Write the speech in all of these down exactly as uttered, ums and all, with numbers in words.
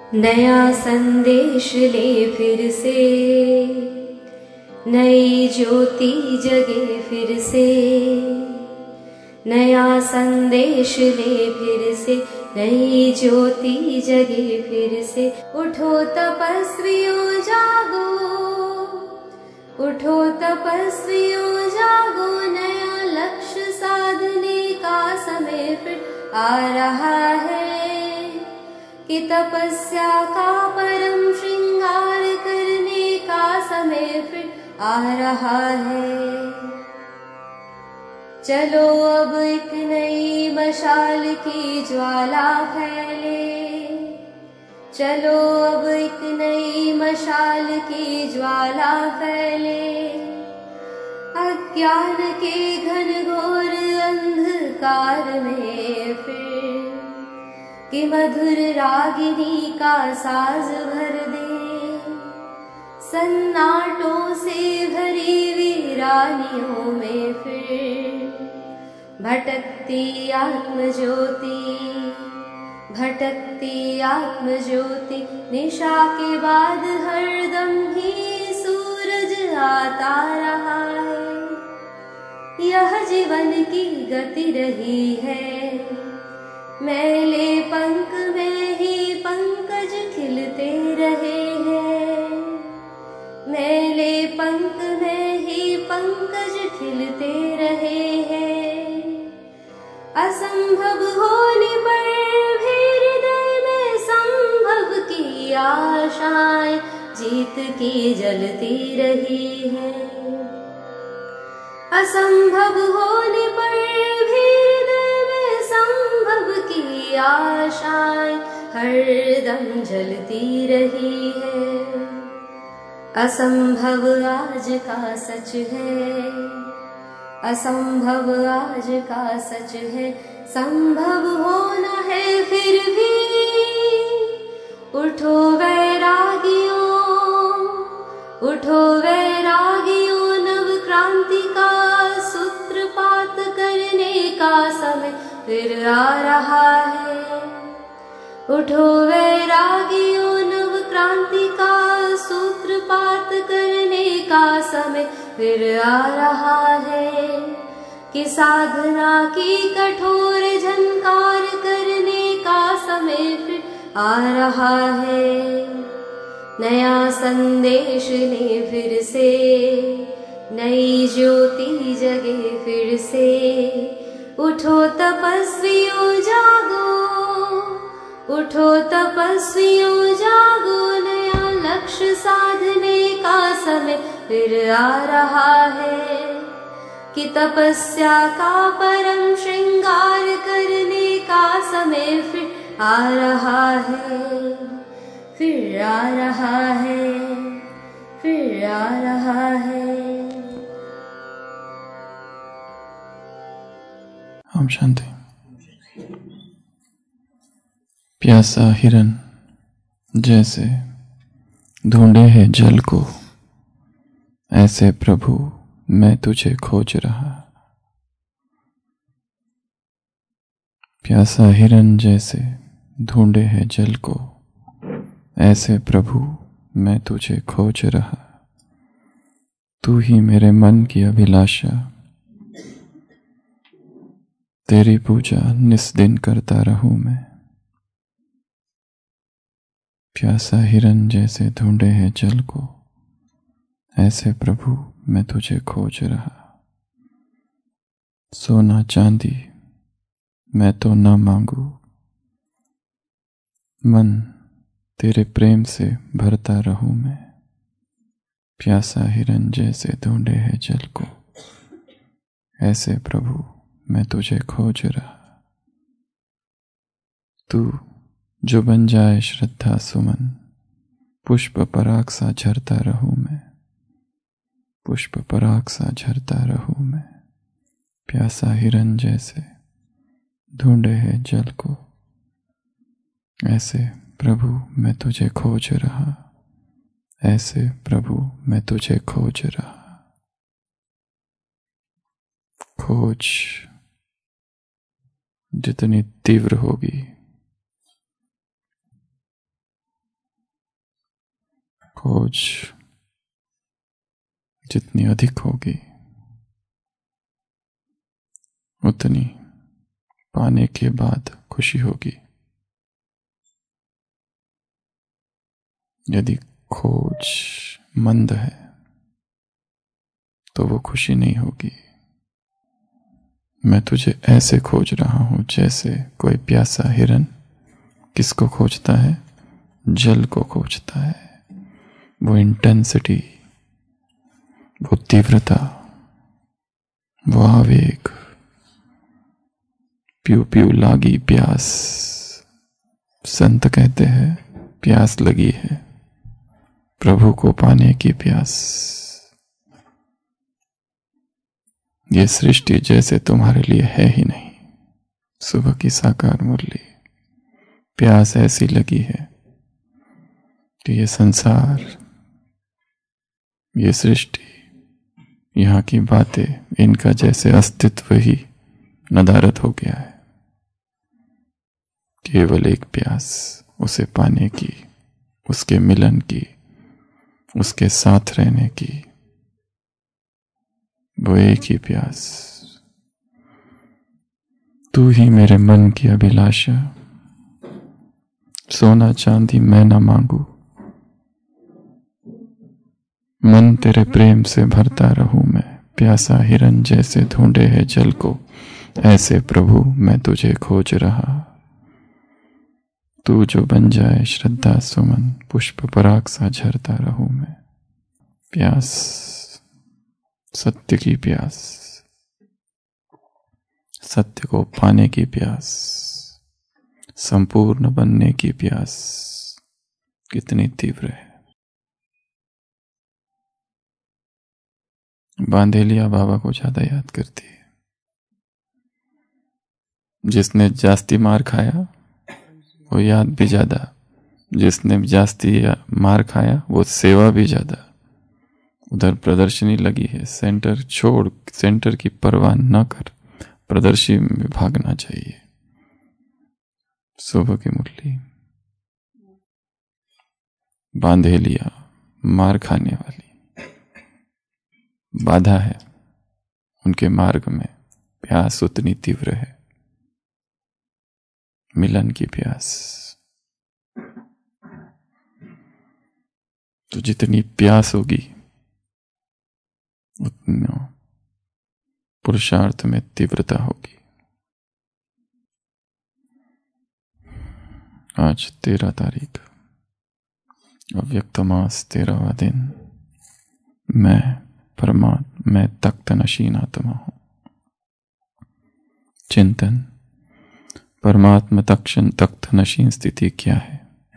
नया संदेश ले फिर से, नई ज्योति जगे फिर से। नया संदेश ले फिर से, नई ज्योति जगे फिर से। उठो तपस्वियों जागो, उठो तपस्वियों जागो, नया लक्ष्य साधने का समय फिर आ रहा है। कि तपस्या का परम श्रृंगार करने का समय फिर आ रहा है। चलो अब एक नई मशाल की ज्वाला फैले, चलो अब एक नई मशाल की ज्वाला फैले। अज्ञान के घनघोर अंधकार में फिर कि मधुर रागिनी का साज भर दे। सन्नाटों से भरी वीरानियों में फिर भटकती आत्म ज्योति, भटकती आत्म ज्योति। निशा के बाद हरदम ही सूरज आता रहा है। यह जीवन की गति रही है, मैले पंख में ही पंकज खिलते रहे हैं। मैले पंख में ही पंकज खिलते रहे हैं। असंभव होने पर भी हृदय में संभव की आशाएं जीत की जलती रही है। असंभव होने पर भी आशाएं हरदम जलती रही है। असंभव आज का सच है, असंभव आज का सच है। संभव होना है फिर भी, उठो वैरागियों, उठो वैरागियों। नव क्रांति का सूत्रपात करने का समय फिर आ रहा है। उठो वैरागियों, नव क्रांति का सूत्रपात करने का समय फिर आ रहा है। कि साधना की कठोर झनकार करने का समय फिर आ रहा है। नया संदेश ले फिर से, नई ज्योति जगे फिर से। उठो तपस्वियों जागो, उठो तपस्वियों जागो, नया लक्ष्य साधने का समय फिर आ रहा है। कि तपस्या का परम श्रृंगार करने का समय फिर आ रहा है, फिर आ रहा है, फिर आ रहा है। ओम शांति। प्यासा हिरन जैसे ढूंढे है जल को, ऐसे प्रभु मैं तुझे खोज रहा। प्यासा हिरन जैसे ढूंढे है जल को, ऐसे प्रभु मैं तुझे खोज रहा। तू ही मेरे मन की अभिलाषा, तेरी पूजा निस्दिन करता रहूं मैं। प्यासा हिरन जैसे ढूंढे है जल को, ऐसे प्रभु मैं तुझे खोज रहा। सोना चांदी मैं तो न मांगू, मन तेरे प्रेम से भरता रहूं मैं। प्यासा हिरन जैसे ढूंढे है जल को, ऐसे प्रभु मैं तुझे खोज रहा। तू जो बन जाए श्रद्धा सुमन, पुष्प पराग सा झरता रहूं मैं। पुष्प पराग सा झरता रहूं मैं। प्यासा हिरन जैसे ढूंढे है जल को, ऐसे प्रभु मैं तुझे खोज रहा। ऐसे प्रभु मैं तुझे खोज रहा। खोज जितनी तीव्र होगी, खोज जितनी अधिक होगी उतनी पाने के बाद खुशी होगी। यदि खोज मंद है तो वो खुशी नहीं होगी। मैं तुझे ऐसे खोज रहा हूं जैसे कोई प्यासा हिरन किसको खोजता है? जल को खोजता है। वो इंटेंसिटी, वो तीव्रता, वो आवेग, प्यू प्यू लागी प्यास। संत कहते हैं प्यास लगी है, प्रभु को पाने की प्यास। ये सृष्टि जैसे तुम्हारे लिए है ही नहीं। सुबह की साकार मुरली। प्यास ऐसी लगी है कि ये संसार, ये सृष्टि, यहाँ की बातें, इनका जैसे अस्तित्व ही नदारद हो गया है। केवल एक प्यास, उसे पाने की, उसके मिलन की, उसके साथ रहने की, वो एक ही प्यास। तू ही मेरे मन की अभिलाषा, सोना चांदी मैं न मांगू, मन तेरे प्रेम से भरता रहूं मैं। प्यासा हिरन जैसे ढूंढे है जल को, ऐसे प्रभु मैं तुझे खोज रहा। तू जो बन जाए श्रद्धा सुमन, पुष्प पराग सा झरता रहूं मैं। प्यास, सत्य की प्यास, सत्य को पाने की प्यास, संपूर्ण बनने की प्यास कितनी तीव्र है। बांधेलिया बाबा को ज्यादा याद करती है। जिसने जास्ती मार खाया वो याद भी ज्यादा, जिसने जास्ती मार खाया वो सेवा भी ज्यादा। उधर प्रदर्शनी लगी है, सेंटर छोड़, सेंटर की परवाह न कर, प्रदर्शनी में भागना चाहिए। सुबह की मुरली। बांधेलिया मार खाने वाली बाधा है, उनके मार्ग में प्यास उतनी तीव्र है, मिलन की प्यास। तो जितनी प्यास होगी उतना पुरुषार्थ में तीव्रता होगी। आज तेरह तारीख, अव्यक्त मास तेरहवां दिन। मैं परमात्मा, मैं तख्त नशीन आत्मा हूं। चिंतन, परमात्मा तक्षण तख्त नशीन स्थिति क्या है?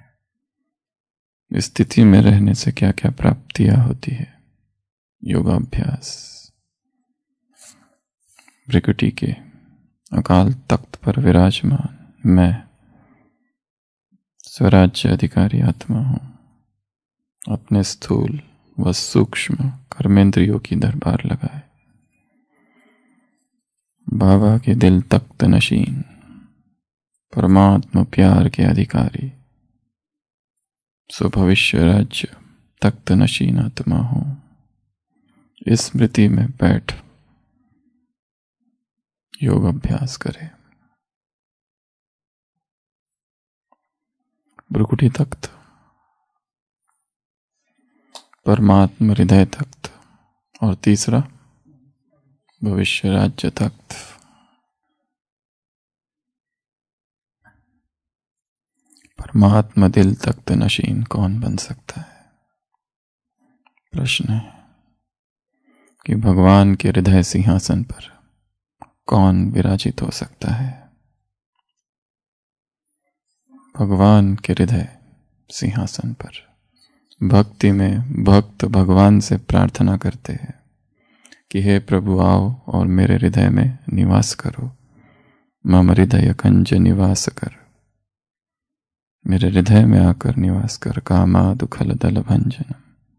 इस स्थिति में रहने से क्या क्या प्राप्तियां होती है? योगाभ्यास। प्रकृति के अकाल तख्त पर विराजमान मैं स्वराज्य अधिकारी आत्मा हूं। अपने स्थूल व सूक्ष्म कर्मेंद्रियों की दरबार लगाए। बाबा के दिल तख्त नशीन, परमात्मा प्यार के अधिकारी, सो भविष्य राज्य तख्त नशीन आत्मा हूं। इस स्मृति में बैठ योग अभ्यास करें। भ्रुकुटी तख्त, परमात्मा हृदय तख्त, और तीसरा भविष्य राज्य तख्त। परमात्मा दिल तख्त नशीन कौन बन सकता है? प्रश्न है कि भगवान के हृदय सिंहासन पर कौन विराजित हो सकता है? भगवान के हृदय सिंहासन पर भक्ति में भक्त भगवान से प्रार्थना करते हैं कि हे प्रभु आओ और मेरे हृदय में निवास करो। मम हृदय कंज निवास कर, मेरे हृदय में आकर निवास कर। कामा दुखल दल भंजन।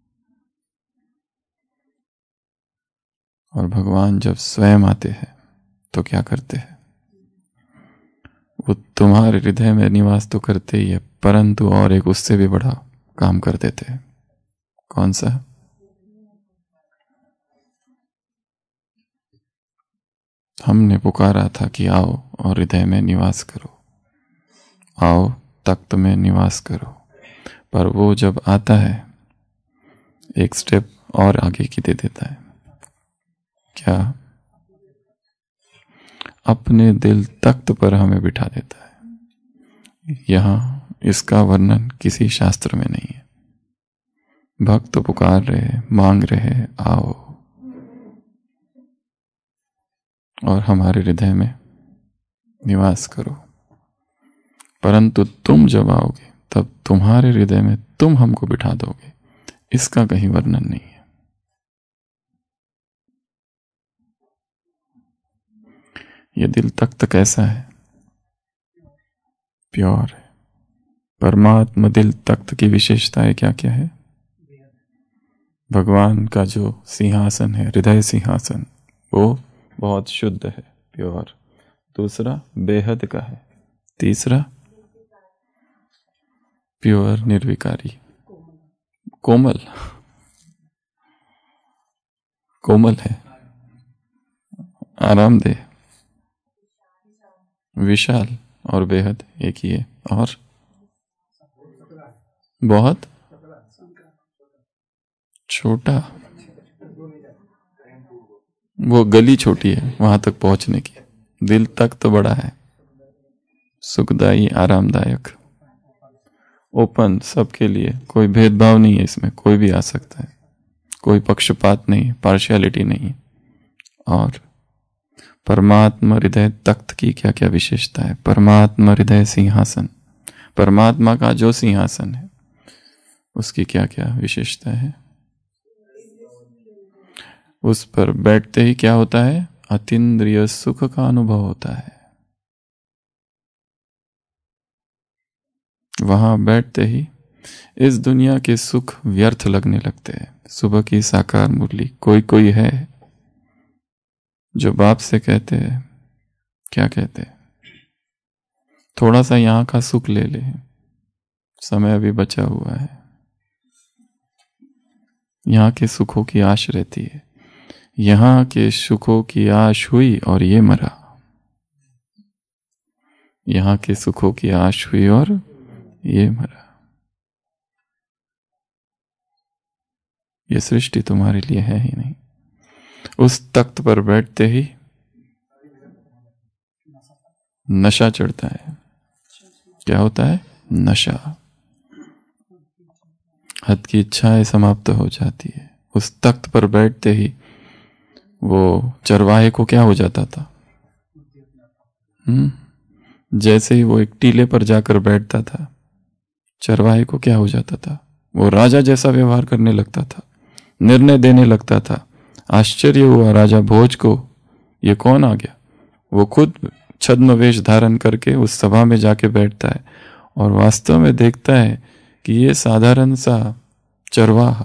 और भगवान जब स्वयं आते हैं तो क्या करते हैं? वो तुम्हारे हृदय में निवास तो करते ही है, परंतु और एक उससे भी बड़ा काम कर देते हैं। कौन सा? हमने पुकारा था कि आओ और हृदय में निवास करो, आओ तख्त में निवास करो, पर वो जब आता है एक स्टेप और आगे की दे देता है। क्या? अपने दिल तख्त पर हमें बिठा देता है। यहां इसका वर्णन किसी शास्त्र में नहीं है। भक्त पुकार रहे, मांग रहे, आओ, और हमारे हृदय में निवास करो। परंतु तुम जब आओगे तब तुम्हारे हृदय में तुम हमको बिठा दोगे, इसका कहीं वर्णन नहीं है। यह दिल तख्त कैसा है? प्योर है। परमात्मा दिल तख्त की विशेषताएं क्या क्या है? भगवान का जो सिंहासन है, हृदय सिंहासन, वो बहुत शुद्ध है, प्योर। दूसरा बेहद का है। तीसरा प्योर निर्विकारी, कोमल, कोमल है, आरामदेह, विशाल और बेहद एक ही है। और बहुत छोटा, वो गली छोटी है वहां तक पहुंचने की, दिल तक तो बड़ा है, सुखदाई, आरामदायक, ओपन, सबके लिए, कोई भेदभाव नहीं है इसमें, कोई भी आ सकता है, कोई पक्षपात नहीं, पार्शियलिटी नहीं। और परमात्मा हृदय तख्त की क्या क्या विशेषता है? परमात्मा हृदय सिंहासन, परमात्मा का जो सिंहासन है उसकी क्या क्या विशेषता है? उस पर बैठते ही क्या होता है? अतीन्द्रिय सुख का अनुभव होता है। वहां बैठते ही इस दुनिया के सुख व्यर्थ लगने लगते हैं। सुबह की साकार मुरली, कोई कोई है जो बाप से कहते हैं, क्या कहते हैं, थोड़ा सा यहां का सुख ले ले, समय अभी बचा हुआ है। यहां के सुखों की आश रहती है, यहां के सुखों की आश हुई और ये मरा, यहां के सुखों की आश हुई और ये मरा। ये सृष्टि तुम्हारे लिए है ही नहीं। उस तख्त पर बैठते ही नशा चढ़ता है। क्या होता है? नशा। हद की इच्छाएं समाप्त हो जाती है। उस तख्त पर बैठते ही वो चरवाहे को क्या हो जाता था? हम्म जैसे ही वो एक टीले पर जाकर बैठता था, चरवाहे को क्या हो जाता था? वो राजा जैसा व्यवहार करने लगता था, निर्णय देने लगता था। आश्चर्य हुआ राजा भोज को, ये कौन आ गया? वो खुद छद्म वेश धारण करके उस सभा में जाके बैठता है और वास्तव में देखता है कि ये साधारण सा चरवाहा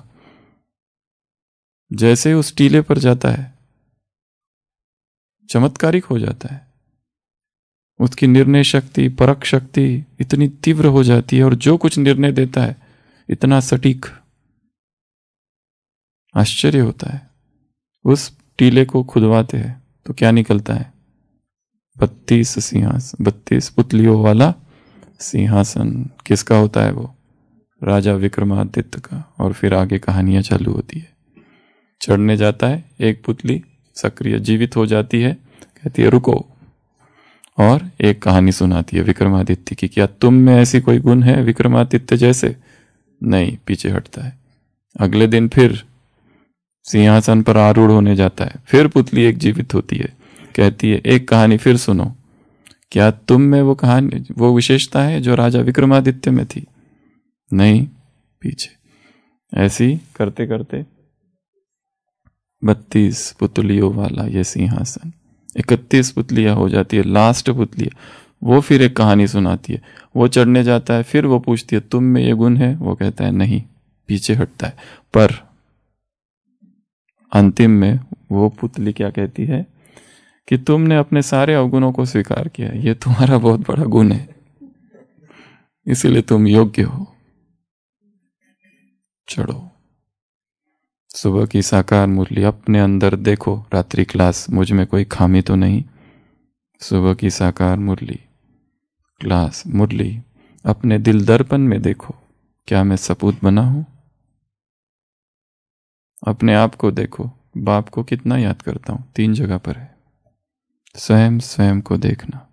जैसे उस टीले पर जाता है चमत्कारिक हो जाता है। उसकी निर्णय शक्ति, परख शक्ति इतनी तीव्र हो जाती है और जो कुछ निर्णय देता है इतना सटीक, आश्चर्य होता है। उस टीले को खुदवाते हैं तो क्या निकलता है? बत्तीस सिंहासन, बत्तीस पुतलियों वाला सिंहासन। किसका होता है वो? राजा विक्रमादित्य का। और फिर आगे कहानियां चालू होती है। चढ़ने जाता है, एक पुतली सक्रिय जीवित हो जाती है, कहती है रुको, और एक कहानी सुनाती है विक्रमादित्य की, क्या तुम में ऐसी कोई गुण है विक्रमादित्य जैसे? नहीं, पीछे हटता है। अगले दिन फिर सिंहासन पर आरूढ़ होने जाता है, फिर पुतली एक जीवित होती है, कहती है एक कहानी फिर सुनो, क्या तुम में वो कहानी, वो विशेषता है जो राजा विक्रमादित्य में थी? नहीं, पीछे। ऐसी करते करते बत्तीस पुतलियों वाला ये सिंहासन, इकतीस पुतलियां हो जाती है। लास्ट पुतली वो फिर एक कहानी सुनाती है, वो चढ़ने जाता है, फिर वो पूछती है तुम में ये गुण है? वो कहता है नहीं, पीछे हटता है। पर अंतिम में वो पुतली क्या कहती है कि तुमने अपने सारे अवगुणों को स्वीकार किया, ये तुम्हारा बहुत बड़ा गुण है, इसीलिए तुम योग्य हो, चढ़ो। सुबह की साकार मुरली, अपने अंदर देखो, रात्रि क्लास, मुझ में कोई खामी तो नहीं। सुबह की साकार मुरली क्लास मुरली, अपने दिल दर्पण में देखो, क्या मैं सपूत बना हूं? अपने आप को देखो, बाप को कितना याद करता हूं, तीन जगह पर है। स्वयं स्वयं को देखना।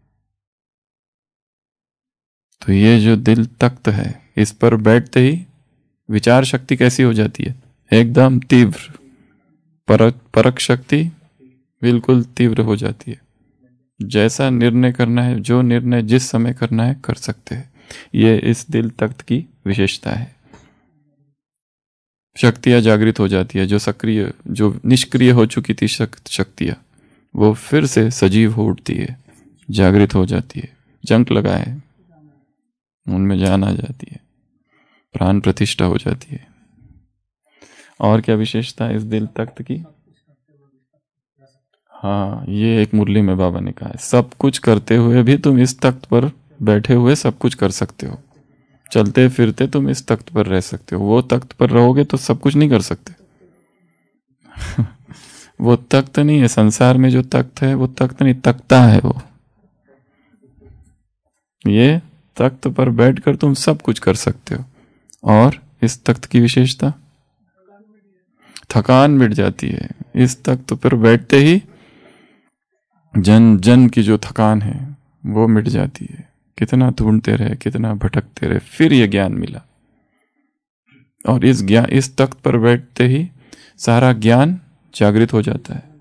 तो ये जो दिल तख्त है, इस पर बैठते ही विचार शक्ति कैसी हो जाती है? एकदम तीव्र। परक परक शक्ति बिल्कुल तीव्र हो जाती है। जैसा निर्णय करना है, जो निर्णय जिस समय करना है, कर सकते हैं। ये इस दिल तख्त की विशेषता है। शक्तियां जागृत हो जाती है। जो सक्रिय, जो निष्क्रिय हो चुकी थी शक्तियां, वो फिर से सजीव हो उठती है, जागृत हो जाती है। जंक लगाए, उनमें जान आ जाती है, प्राण प्रतिष्ठा हो जाती है। और क्या विशेषता है इस दिल तख्त की? हाँ, ये एक मुरली में बाबा ने कहा है, सब कुछ करते हुए भी तुम इस तख्त पर बैठे हुए सब कुछ कर सकते हो। चलते फिरते तुम इस तख्त पर रह सकते हो। वो तख्त पर रहोगे तो सब कुछ नहीं कर सकते। वो तख्त नहीं है, संसार में जो तख्त है वो तख्त नहीं, तख्ता है वो। ये तख्त पर बैठकर तुम सब कुछ कर सकते हो। और इस तख्त की विशेषता, थकान मिट जाती है। इस तख्त पर बैठते ही जन जन की जो थकान है वो मिट जाती है। कितना ढूंढते रहे, कितना भटकते रहे, फिर ये ज्ञान मिला। और इस ज्ञान, इस तख्त पर बैठते ही सारा ज्ञान जागृत हो जाता है।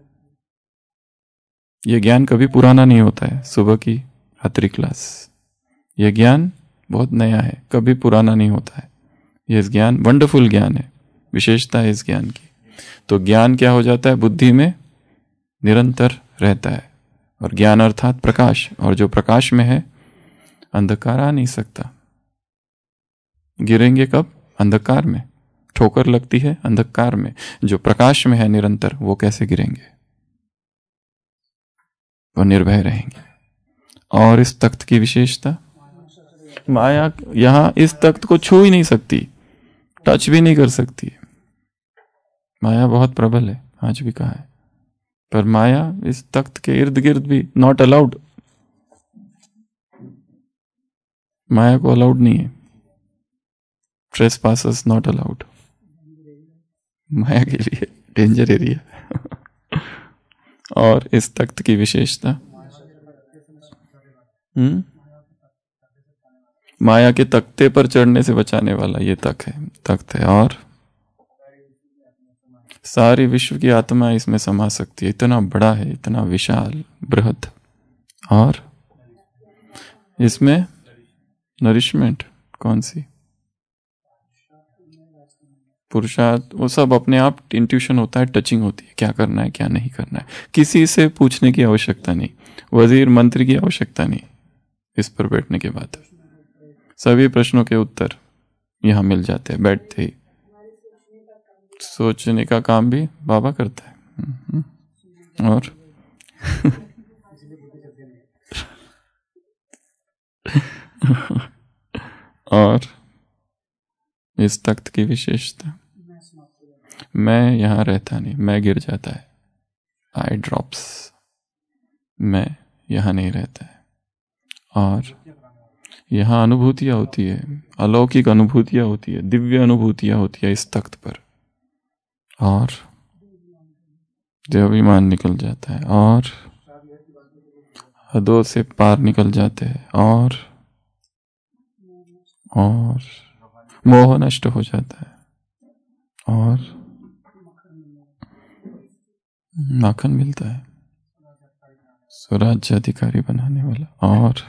ये ज्ञान कभी पुराना नहीं होता है। सुबह की रात्रि क्लास, ये ज्ञान बहुत नया है, कभी पुराना नहीं होता है। ये ज्ञान वंडरफुल ज्ञान है, विशेषता है इस ज्ञान की। तो ज्ञान क्या हो जाता है? बुद्धि में निरंतर रहता है। और ज्ञान अर्थात प्रकाश, और जो प्रकाश में है अंधकार आ नहीं सकता। गिरेंगे कब? अंधकार में। ठोकर लगती है अंधकार में। जो प्रकाश में है निरंतर, वो कैसे गिरेंगे? वो निर्भय रहेंगे। और इस तख्त की विशेषता, माया यहां इस तख्त को छू ही नहीं सकती, टच भी नहीं कर सकती। माया बहुत प्रबल है, आज भी कहा है, पर माया इस तख्त के इर्द गिर्द भी नॉट अलाउड। माया को अलाउड नहीं है। ट्रेसपासर्स नॉट अलाउड। माया के लिए डेंजर एरिया। और इस तख्त की विशेषता, हम्म माया के तख्ते पर चढ़ने से बचाने वाला ये तख्त है तख्त है और सारी विश्व की आत्मा इसमें समा सकती है। इतना बड़ा है, इतना विशाल, बृहद। और इसमें नरिशमेंट कौन सी? पुरुषार्थ, वो सब अपने आप इंट्यूशन होता है, टचिंग होती है, क्या करना है क्या नहीं करना है। किसी से पूछने की आवश्यकता नहीं, वजीर मंत्री की आवश्यकता नहीं। इस पर बैठने के बाद सभी प्रश्नों के उत्तर यहां मिल जाते हैं बैठते ही। सोचने का काम भी बाबा करता है। और और इस तख्त की विशेषता, मैं यहां रहता नहीं, मैं गिर जाता है, आई ड्रॉप्स, मैं यहां नहीं रहता है। और यहां अनुभूतियां होती है, अलौकिक अनुभूतियां होती है, दिव्य अनुभूतियां होती है इस तख्त पर। और देवाभिमान निकल जाता है, और हदों से पार निकल जाते हैं, और और मोह नष्ट हो जाता है, और माखन मिलता है, स्वराज्य अधिकारी बनाने वाला, और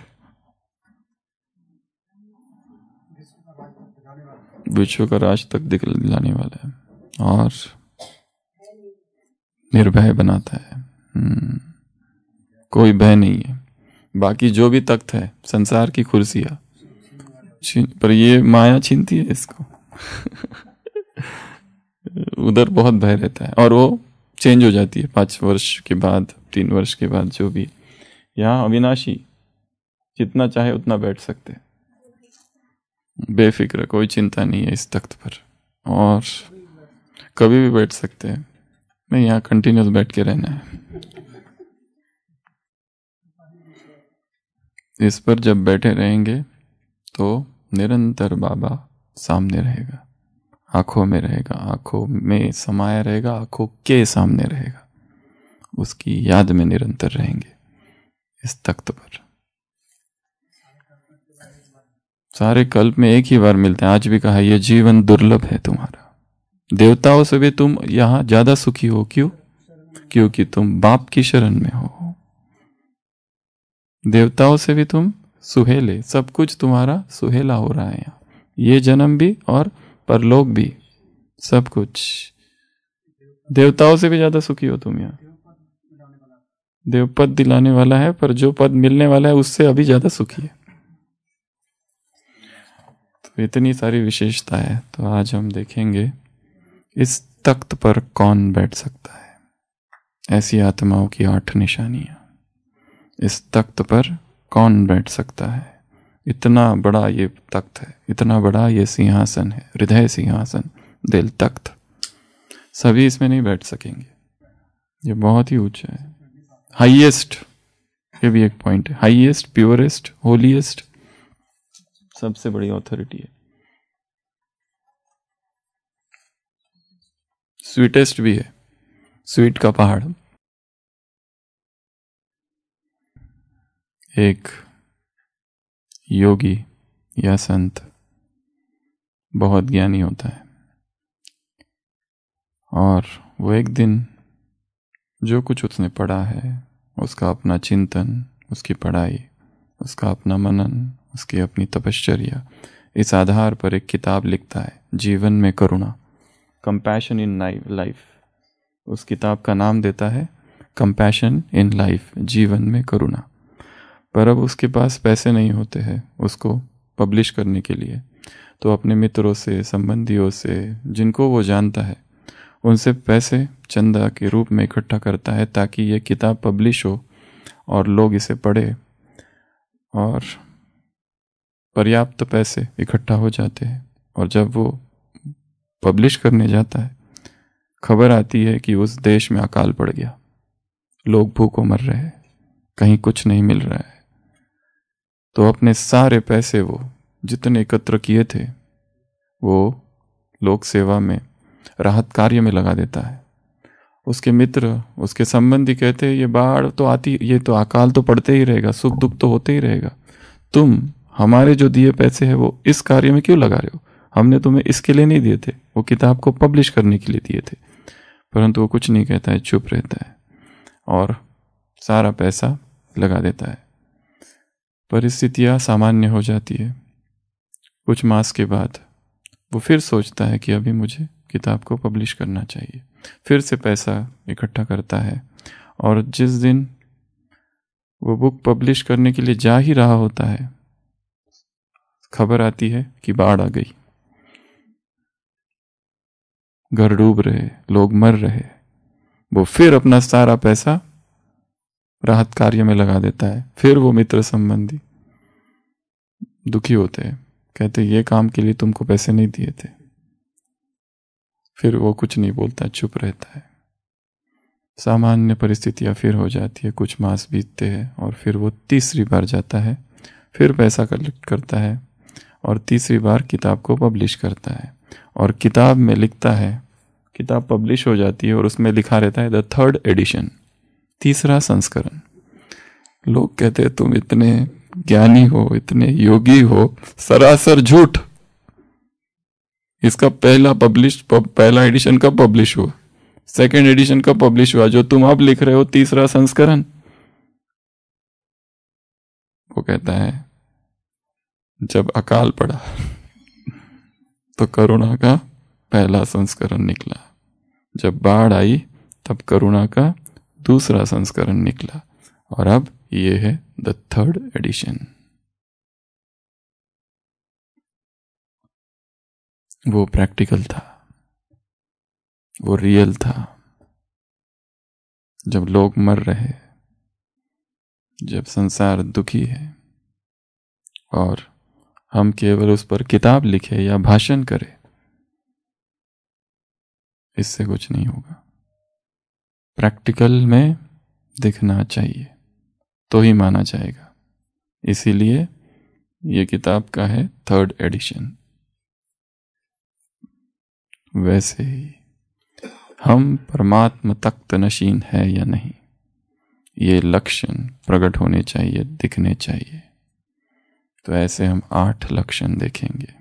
विश्व का राज तक दिलाने वाला है, और निर्भय बनाता है। कोई भय नहीं है। बाकी जो भी तख्त है संसार की कुर्सियां, पर ये माया छीनती है इसको। उधर बहुत भय रहता है, और वो चेंज हो जाती है पांच वर्ष के बाद, तीन वर्ष के बाद, जो भी। यहाँ अविनाशी, जितना चाहे उतना बैठ सकते, बेफिक्र, कोई चिंता नहीं है इस तख्त पर। और कभी भी बैठ सकते हैं, नहीं यहाँ कंटिन्यूस बैठ के रहना है। इस पर जब बैठे रहेंगे तो निरंतर बाबा सामने रहेगा, आंखों में रहेगा, आंखों में समाया रहेगा, आंखों के सामने रहेगा, उसकी याद में निरंतर रहेंगे इस तख्त पर। सारे कल्प में एक ही बार मिलते हैं। आज भी कहा यह जीवन दुर्लभ है तुम्हारा, देवताओं से भी तुम यहां ज्यादा सुखी हो। क्यों? क्योंकि तुम बाप की शरण में हो। देवताओं से भी तुम सुहेले, सब कुछ तुम्हारा सुहेला हो रहा है यहाँ, ये जन्म भी और परलोक भी, सब कुछ। देवताओं से भी ज्यादा सुखी हो तुम यहाँ। देवपद दिलाने वाला है, पर जो पद मिलने वाला है उससे अभी ज्यादा सुखी है। तो इतनी सारी विशेषता है। तो आज हम देखेंगे इस तख्त पर कौन बैठ सकता है, ऐसी आत्माओं की आठ निशानियां। इस तख्त पर कौन बैठ सकता है? इतना बड़ा ये तख्त है, इतना बड़ा ये सिंहासन है, हृदय सिंहासन, दिल तख्त, सभी इसमें नहीं बैठ सकेंगे। ये बहुत ही ऊंचा है, हाईएस्ट, ये भी एक पॉइंट है। हाईएस्ट, प्योरेस्ट, होलीएस्ट, सबसे बड़ी ऑथोरिटी है। स्वीटेस्ट भी है, स्वीट का पहाड़। एक योगी या संत बहुत ज्ञानी होता है और वो एक दिन जो कुछ उसने पढ़ा है, उसका अपना चिंतन, उसकी पढ़ाई, उसका अपना मनन, उसकी अपनी तपश्चर्या, इस आधार पर एक किताब लिखता है, जीवन में करुणा, कंपैशन इन लाइफ। उस किताब का नाम देता है कंपैशन इन लाइफ, जीवन में करुणा। पर अब उसके पास पैसे नहीं होते हैं उसको पब्लिश करने के लिए, तो अपने मित्रों से, संबंधियों से, जिनको वो जानता है, उनसे पैसे चंदा के रूप में इकट्ठा करता है ताकि ये किताब पब्लिश हो और लोग इसे पढ़े। और पर्याप्त पैसे इकट्ठा हो जाते हैं और जब वो पब्लिश करने जाता है, खबर आती है कि उस देश में अकाल पड़ गया, लोग भूखों मर रहे हैं, कहीं कुछ नहीं मिल रहा है। तो अपने सारे पैसे वो जितने एकत्र किए थे वो लोक सेवा में, राहत कार्य में लगा देता है। उसके मित्र, उसके संबंधी कहते हैं ये बाढ़ तो आती, ये तो अकाल तो पड़ते ही रहेगा, सुख दुख तो होते ही रहेगा, तुम हमारे जो दिए पैसे हैं वो इस कार्य में क्यों लगा रहे हो? हमने तुम्हें इसके लिए नहीं दिए थे, वो किताब को पब्लिश करने के लिए दिए थे। परंतु वो कुछ नहीं कहता है, चुप रहता है और सारा पैसा लगा देता है। परिस्थितियां सामान्य हो जाती है। कुछ मास के बाद वो फिर सोचता है कि अभी मुझे किताब को पब्लिश करना चाहिए। फिर से पैसा इकट्ठा करता है और जिस दिन वो बुक पब्लिश करने के लिए जा ही रहा होता है, खबर आती है कि बाढ़ आ गई, घर डूब रहे, लोग मर रहे। वो फिर अपना सारा पैसा राहत कार्य में लगा देता है। फिर वो मित्र संबंधी दुखी होते हैं, कहते ये काम के लिए तुमको पैसे नहीं दिए थे। फिर वो कुछ नहीं बोलता, चुप रहता है। सामान्य परिस्थितियां फिर हो जाती है। कुछ मास बीतते हैं और फिर वो तीसरी बार जाता है, फिर पैसा कलेक्ट करता है और तीसरी बार किताब को पब्लिश करता है। और किताब में लिखता है, किताब पब्लिश हो जाती है और उसमें लिखा रहता है द थर्ड एडिशन, तीसरा संस्करण। लोग कहते हैं तुम इतने ज्ञानी हो, इतने योगी हो, सरासर झूठ। इसका पहला पब्लिश पहला एडिशन कब पब्लिश हुआ? सेकंड एडिशन कब पब्लिश हुआ? जो तुम अब लिख रहे हो तीसरा संस्करण। वो कहता है जब अकाल पड़ा तो करुणा का पहला संस्करण निकला, जब बाढ़ आई तब करुणा का दूसरा संस्करण निकला और अब ये है द थर्ड एडिशन। वो प्रैक्टिकल था, वो रियल था। जब लोग मर रहे, जब संसार दुखी है और हम केवल उस पर किताब लिखे या भाषण करें, इससे कुछ नहीं होगा। प्रैक्टिकल में दिखना चाहिए तो ही माना जाएगा। इसीलिए ये किताब का है थर्ड एडिशन। वैसे ही हम परमात्म तख्त नशीन है या नहीं, ये लक्षण प्रकट होने चाहिए, दिखने चाहिए। तो ऐसे हम आठ लक्षण देखेंगे,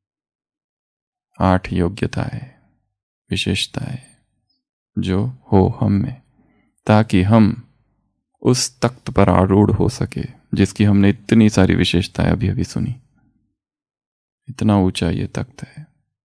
आठ योग्यताएं, विशेषताएं जो हो हम में, ताकि हम उस तख्त पर आरूढ़ हो सके जिसकी हमने इतनी सारी विशेषताएं अभी अभी सुनी। इतना ऊंचा ये तख्त है।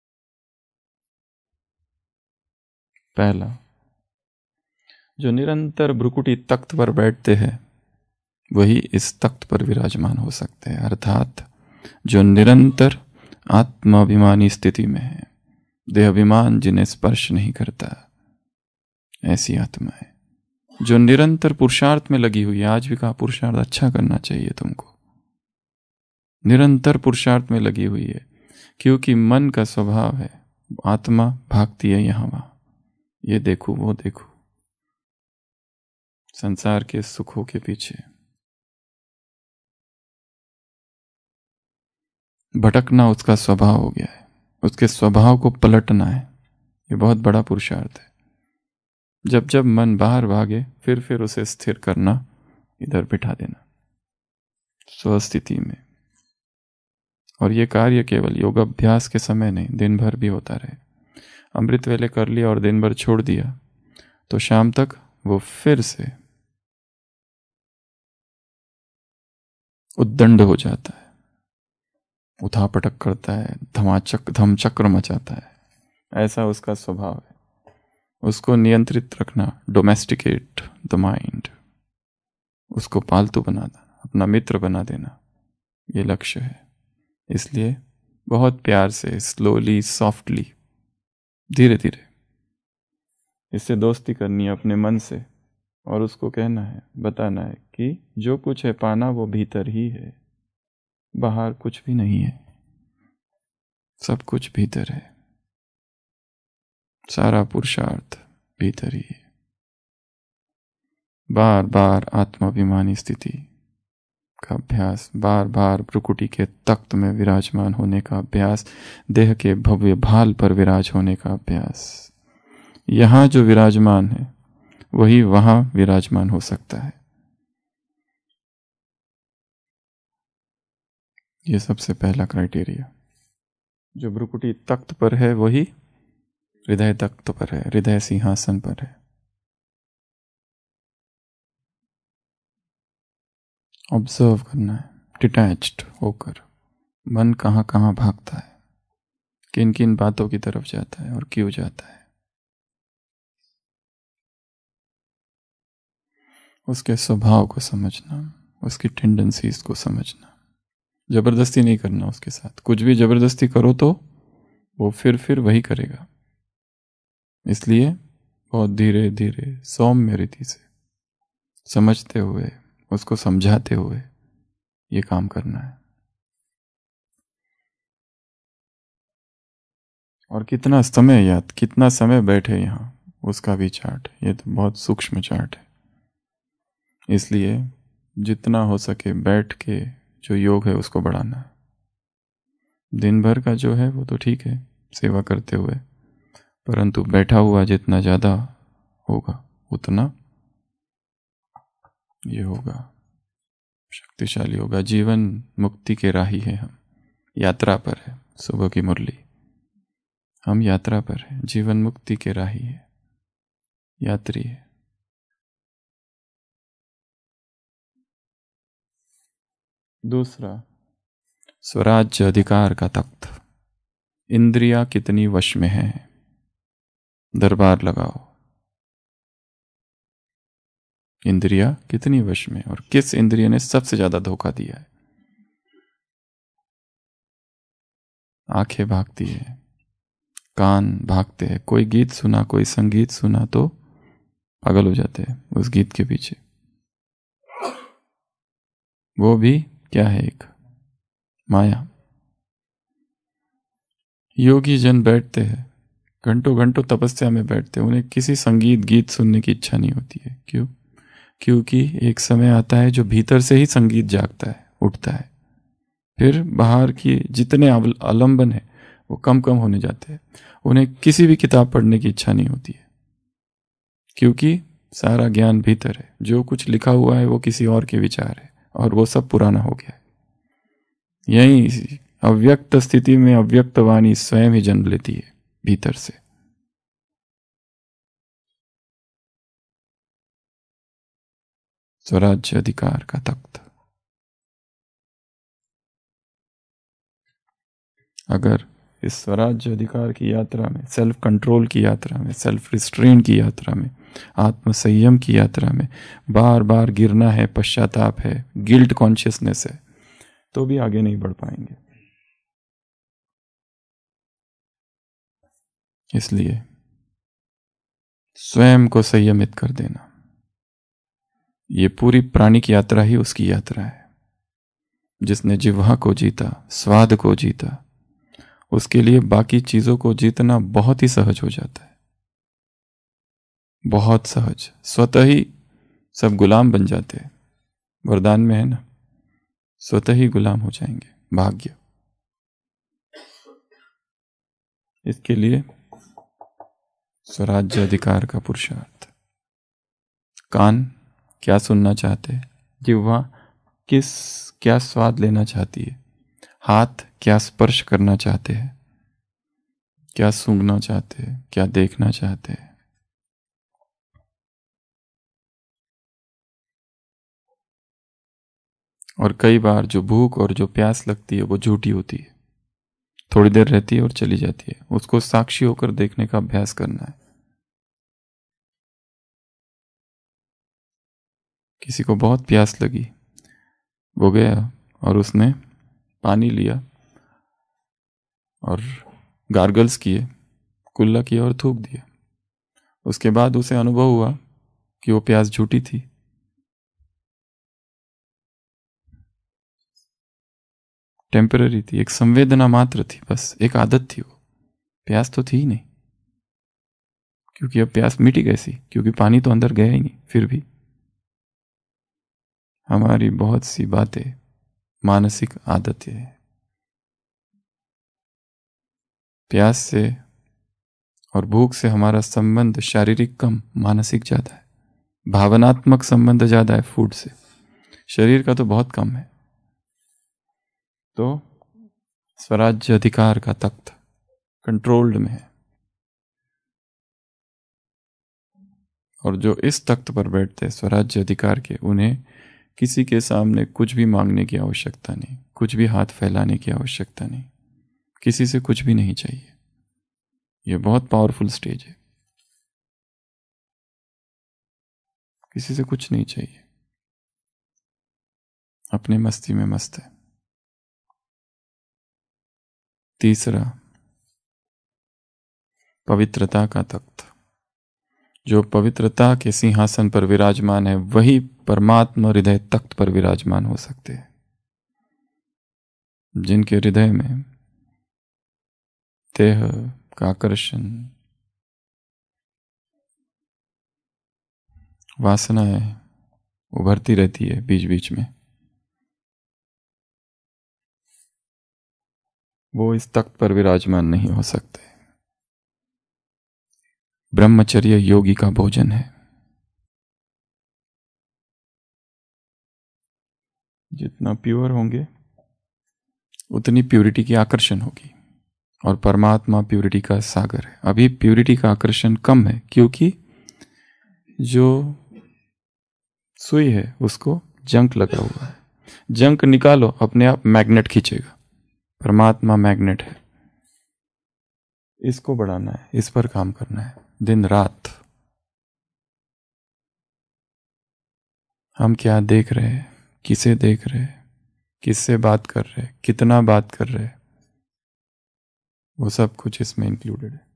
पहला, जो निरंतर भ्रुकुटी तख्त पर बैठते हैं वही इस तख्त पर विराजमान हो सकते हैं। अर्थात जो निरंतर आत्माभिमानी स्थिति में है, देहाभिमान जिन्हें स्पर्श नहीं करता, ऐसी आत्मा है जो निरंतर पुरुषार्थ में लगी हुई है। आज भी कहा पुरुषार्थ अच्छा करना चाहिए तुमको। निरंतर पुरुषार्थ में लगी हुई है, क्योंकि मन का स्वभाव है, आत्मा भागती है यहां वहां, ये देखो वो देखो, संसार के सुखों के पीछे। भटकना उसका स्वभाव हो गया है, उसके स्वभाव को पलटना है। ये बहुत बड़ा पुरुषार्थ है। जब जब मन बाहर भागे फिर फिर उसे स्थिर करना, इधर बिठा देना स्वस्थिति में। और ये कार्य केवल योग अभ्यास के समय नहीं, दिन भर भी होता रहे। अमृत वेले कर लिया और दिन भर छोड़ दिया तो शाम तक वो फिर से उद्दंड हो जाता है, उठापटक करता है, धमाचक धमचक्र मचाता है। ऐसा उसका स्वभाव है। उसको नियंत्रित रखना, डोमेस्टिकेट द माइंड, उसको पालतू बनाना, अपना मित्र बना देना, ये लक्ष्य है। इसलिए बहुत प्यार से, स्लोली, सॉफ्टली, धीरे धीरे इससे दोस्ती करनी है अपने मन से, और उसको कहना है, बताना है कि जो कुछ है पाना वो भीतर ही है, बाहर कुछ भी नहीं है, सब कुछ भीतर है, सारा पुरुषार्थ भीतर ही है। बार बार आत्माभिमानी स्थिति का अभ्यास, बार बार प्रकृति के तख्त में विराजमान होने का अभ्यास, देह के भव्य भाल पर विराज होने का अभ्यास। यहां जो विराजमान है वही वहां विराजमान हो सकता है। यह सबसे पहला क्राइटेरिया। जो भ्रुकुटी तख्त पर है वही हृदय तख्त पर है, हृदय सिंहासन पर है। ऑब्जर्व करना है डिटैच्ड होकर, मन कहां कहां भागता है, किन किन बातों की तरफ जाता है और क्यों जाता है। उसके स्वभाव को समझना, उसकी टेंडेंसीज को समझना, जबरदस्ती नहीं करना उसके साथ। कुछ भी जबरदस्ती करो तो वो फिर फिर वही करेगा। इसलिए बहुत धीरे धीरे सौम्य रीति से, समझते हुए, उसको समझाते हुए ये काम करना है। और कितना समय याद, कितना समय बैठे यहाँ, उसका भी चार्ट। ये तो बहुत सूक्ष्म चार्ट है। इसलिए जितना हो सके बैठ के जो योग है उसको बढ़ाना है। दिन भर का जो है वो तो ठीक है सेवा करते हुए, परंतु बैठा हुआ जितना ज़्यादा होगा उतना ये होगा, शक्तिशाली होगा। जीवन मुक्ति के राही है, हम यात्रा पर है। सुबह की मुरली, हम यात्रा पर है, जीवन मुक्ति के राही है, यात्री है। दूसरा, स्वराज्य अधिकार का तख्त। इंद्रियां कितनी वश में है, दरबार लगाओ। इंद्रियां कितनी वश में, और किस इंद्रिय ने सबसे ज्यादा धोखा दिया है। आंखें भागती है, कान भागते हैं। कोई गीत सुना, कोई संगीत सुना तो पागल हो जाते हैं उस गीत के पीछे। वो भी क्या है, एक माया। योगी जन बैठते हैं घंटों घंटों तपस्या में बैठते हैं, उन्हें किसी संगीत गीत सुनने की इच्छा नहीं होती है। क्यों? क्योंकि एक समय आता है जो भीतर से ही संगीत जागता है, उठता है। फिर बाहर की जितने आलंबन है वो कम कम होने जाते हैं। उन्हें किसी भी किताब पढ़ने की इच्छा नहीं होती है, क्योंकि सारा ज्ञान भीतर है। जो कुछ लिखा हुआ है वो किसी और के विचार है और वो सब पुराना हो गया है। यही अव्यक्त स्थिति में अव्यक्त वाणी स्वयं ही जन्म लेती है भीतर से। स्वराज्य अधिकार का तख्त। अगर इस स्वराज्य अधिकार की यात्रा में, सेल्फ कंट्रोल की यात्रा में, सेल्फ रिस्ट्रेन की यात्रा में, आत्म संयम की यात्रा में बार बार गिरना है, पश्चाताप है, गिल्ट कॉन्शियसनेस है, तो भी आगे नहीं बढ़ पाएंगे। इसलिए स्वयं को संयमित कर देना, ये पूरी प्राणिक यात्रा ही उसकी यात्रा है। जिसने जिह्वा को जीता, स्वाद को जीता, उसके लिए बाकी चीजों को जीतना बहुत ही सहज हो जाता है। बहुत सहज, स्वतः ही सब गुलाम बन जाते हैं। वरदान में है ना, स्वतः ही गुलाम हो जाएंगे। भाग्य। इसके लिए स्वराज्य अधिकार का पुरुषार्थ। कान क्या सुनना चाहते हैं, जिह्वा किस क्या स्वाद लेना चाहती है, हाथ क्या स्पर्श करना चाहते हैं, क्या सूंघना चाहते हैं, क्या देखना चाहते हैं। और कई बार जो भूख और जो प्यास लगती है वो झूठी होती है, थोड़ी देर रहती है और चली जाती है। उसको साक्षी होकर देखने का अभ्यास करना है। किसी को बहुत प्यास लगी, वो गया और उसने पानी लिया और गार्गल्स किए, कुल्ला किया और थूक दिया। उसके बाद उसे अनुभव हुआ कि वो प्यास झूठी थी। टेम्पररी थी, एक संवेदना मात्र थी, बस एक आदत थी। वो प्यास तो थी ही नहीं, क्योंकि अब प्यास मिटी कैसी, क्योंकि पानी तो अंदर गया ही नहीं। फिर भी हमारी बहुत सी बातें मानसिक आदतें हैं। प्यास से और भूख से हमारा संबंध शारीरिक कम, मानसिक ज्यादा है। भावनात्मक संबंध ज्यादा है फूड से, शरीर का तो बहुत कम है। तो स्वराज्य अधिकार का तख्त कंट्रोल्ड में है, और जो इस तख्त पर बैठते हैं स्वराज्य अधिकार के, उन्हें किसी के सामने कुछ भी मांगने की आवश्यकता नहीं, कुछ भी हाथ फैलाने की आवश्यकता नहीं, किसी से कुछ भी नहीं चाहिए। यह बहुत पावरफुल स्टेज है। किसी से कुछ नहीं चाहिए, अपने मस्ती में मस्त है। तीसरा, पवित्रता का तख्त। जो पवित्रता के सिंहासन पर विराजमान है वही परमात्मा हृदय तख्त पर विराजमान हो सकते हैं। जिनके हृदय में देह का आकर्षण, वासनाएं उभरती रहती है बीच बीच में, वो इस तख्त पर विराजमान नहीं हो सकते। ब्रह्मचर्य योगी का भोजन है। जितना प्योर होंगे उतनी प्यूरिटी की आकर्षण होगी, और परमात्मा प्यूरिटी का सागर है। अभी प्यूरिटी का आकर्षण कम है, क्योंकि जो सुई है उसको जंक लगा हुआ है। जंक निकालो, अपने आप मैग्नेट खींचेगा। परमात्मा मैग्नेट है, इसको बढ़ाना है, इस पर काम करना है दिन रात। हम क्या देख रहे हैं, किसे देख रहे हैं, किससे बात कर रहे हैं, कितना बात कर रहे हैं, वो सब कुछ इसमें इंक्लूडेड है।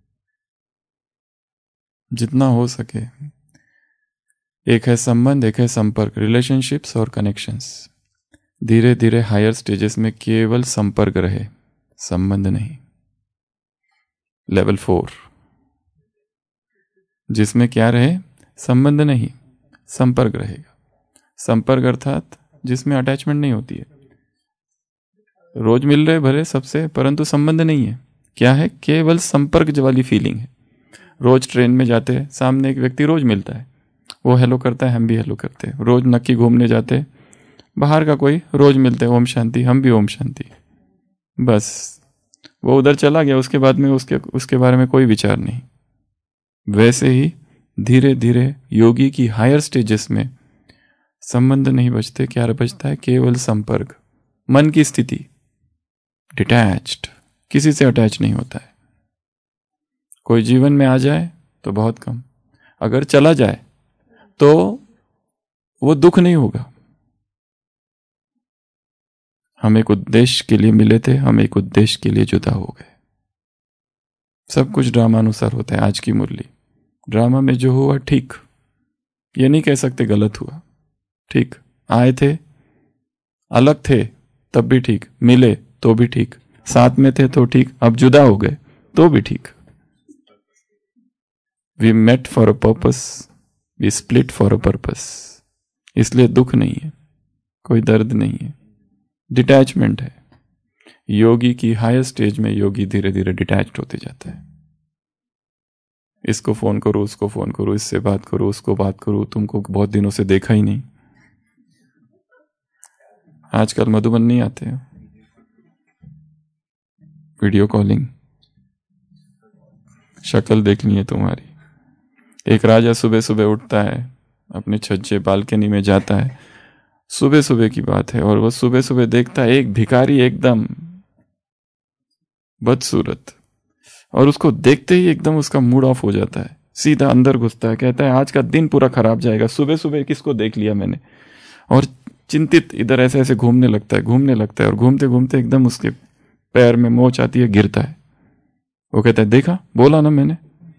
जितना हो सके, एक है संबंध, एक है संपर्क, रिलेशनशिप्स और कनेक्शंस। धीरे धीरे हायर स्टेजेस में केवल संपर्क रहे, संबंध नहीं। लेवल फोर, जिसमें क्या रहे? संबंध नहीं, संपर्क रहेगा। संपर्क अर्थात जिसमें अटैचमेंट नहीं होती है। रोज मिल रहे भले सबसे, परंतु संबंध नहीं है। क्या है? केवल संपर्क वाली फीलिंग है। रोज ट्रेन में जाते हैं, सामने एक व्यक्ति रोज मिलता है, वो हेलो करता है, हम भी हेलो करते हैं। रोज नक्की घूमने जाते हैं, बाहर का कोई रोज मिलते हैं, ओम शांति, हम भी ओम शांति। बस वो उधर चला गया, उसके बाद में उसके उसके बारे में कोई विचार नहीं। वैसे ही धीरे धीरे योगी की हायर स्टेजेस में संबंध नहीं बचते। क्या बचता है? केवल संपर्क, मन की स्थिति, डिटैच्ड, किसी से अटैच नहीं होता है। कोई जीवन में आ जाए तो बहुत कम, अगर चला जाए तो वो दुख नहीं होगा। हम एक उद्देश्य के लिए मिले थे, हम एक उद्देश्य के लिए जुदा हो गए। सब कुछ ड्रामानुसार होता है। आज की मुरली ड्रामा में जो हुआ ठीक, ये नहीं कह सकते गलत हुआ, ठीक। आए थे, अलग थे तब भी ठीक, मिले तो भी ठीक, साथ में थे तो ठीक, अब जुदा हो गए तो भी ठीक। We met for a purpose, we split for a purpose. इसलिए दुख नहीं है, कोई दर्द नहीं है, डिटैचमेंट है। योगी की हायर स्टेज में योगी धीरे धीरे डिटैच्ड होते जाता है। इसको फोन करो, उसको फोन करो, इससे बात करो, उसको बात करो, तुमको बहुत दिनों से देखा ही नहीं। आजकल मधुबन नहीं आते हैं, वीडियो कॉलिंग, शक्ल देखनी है तुम्हारी। एक राजा सुबह सुबह उठता है, अपने छज्जे बालकनी में जाता है, सुबह सुबह की बात है, और वो सुबह सुबह देखता है एक भिखारी एकदम बदसूरत, और उसको देखते ही एकदम उसका मूड ऑफ हो जाता है, सीधा अंदर घुसता है, कहता है आज का दिन पूरा खराब जाएगा, सुबह सुबह किसको देख लिया मैंने। और चिंतित इधर ऐसे ऐसे घूमने लगता है घूमने लगता है और घूमते घूमते एकदम उसके पैर में मोच आती है, गिरता है। वो कहता है देखा, बोला ना मैंने।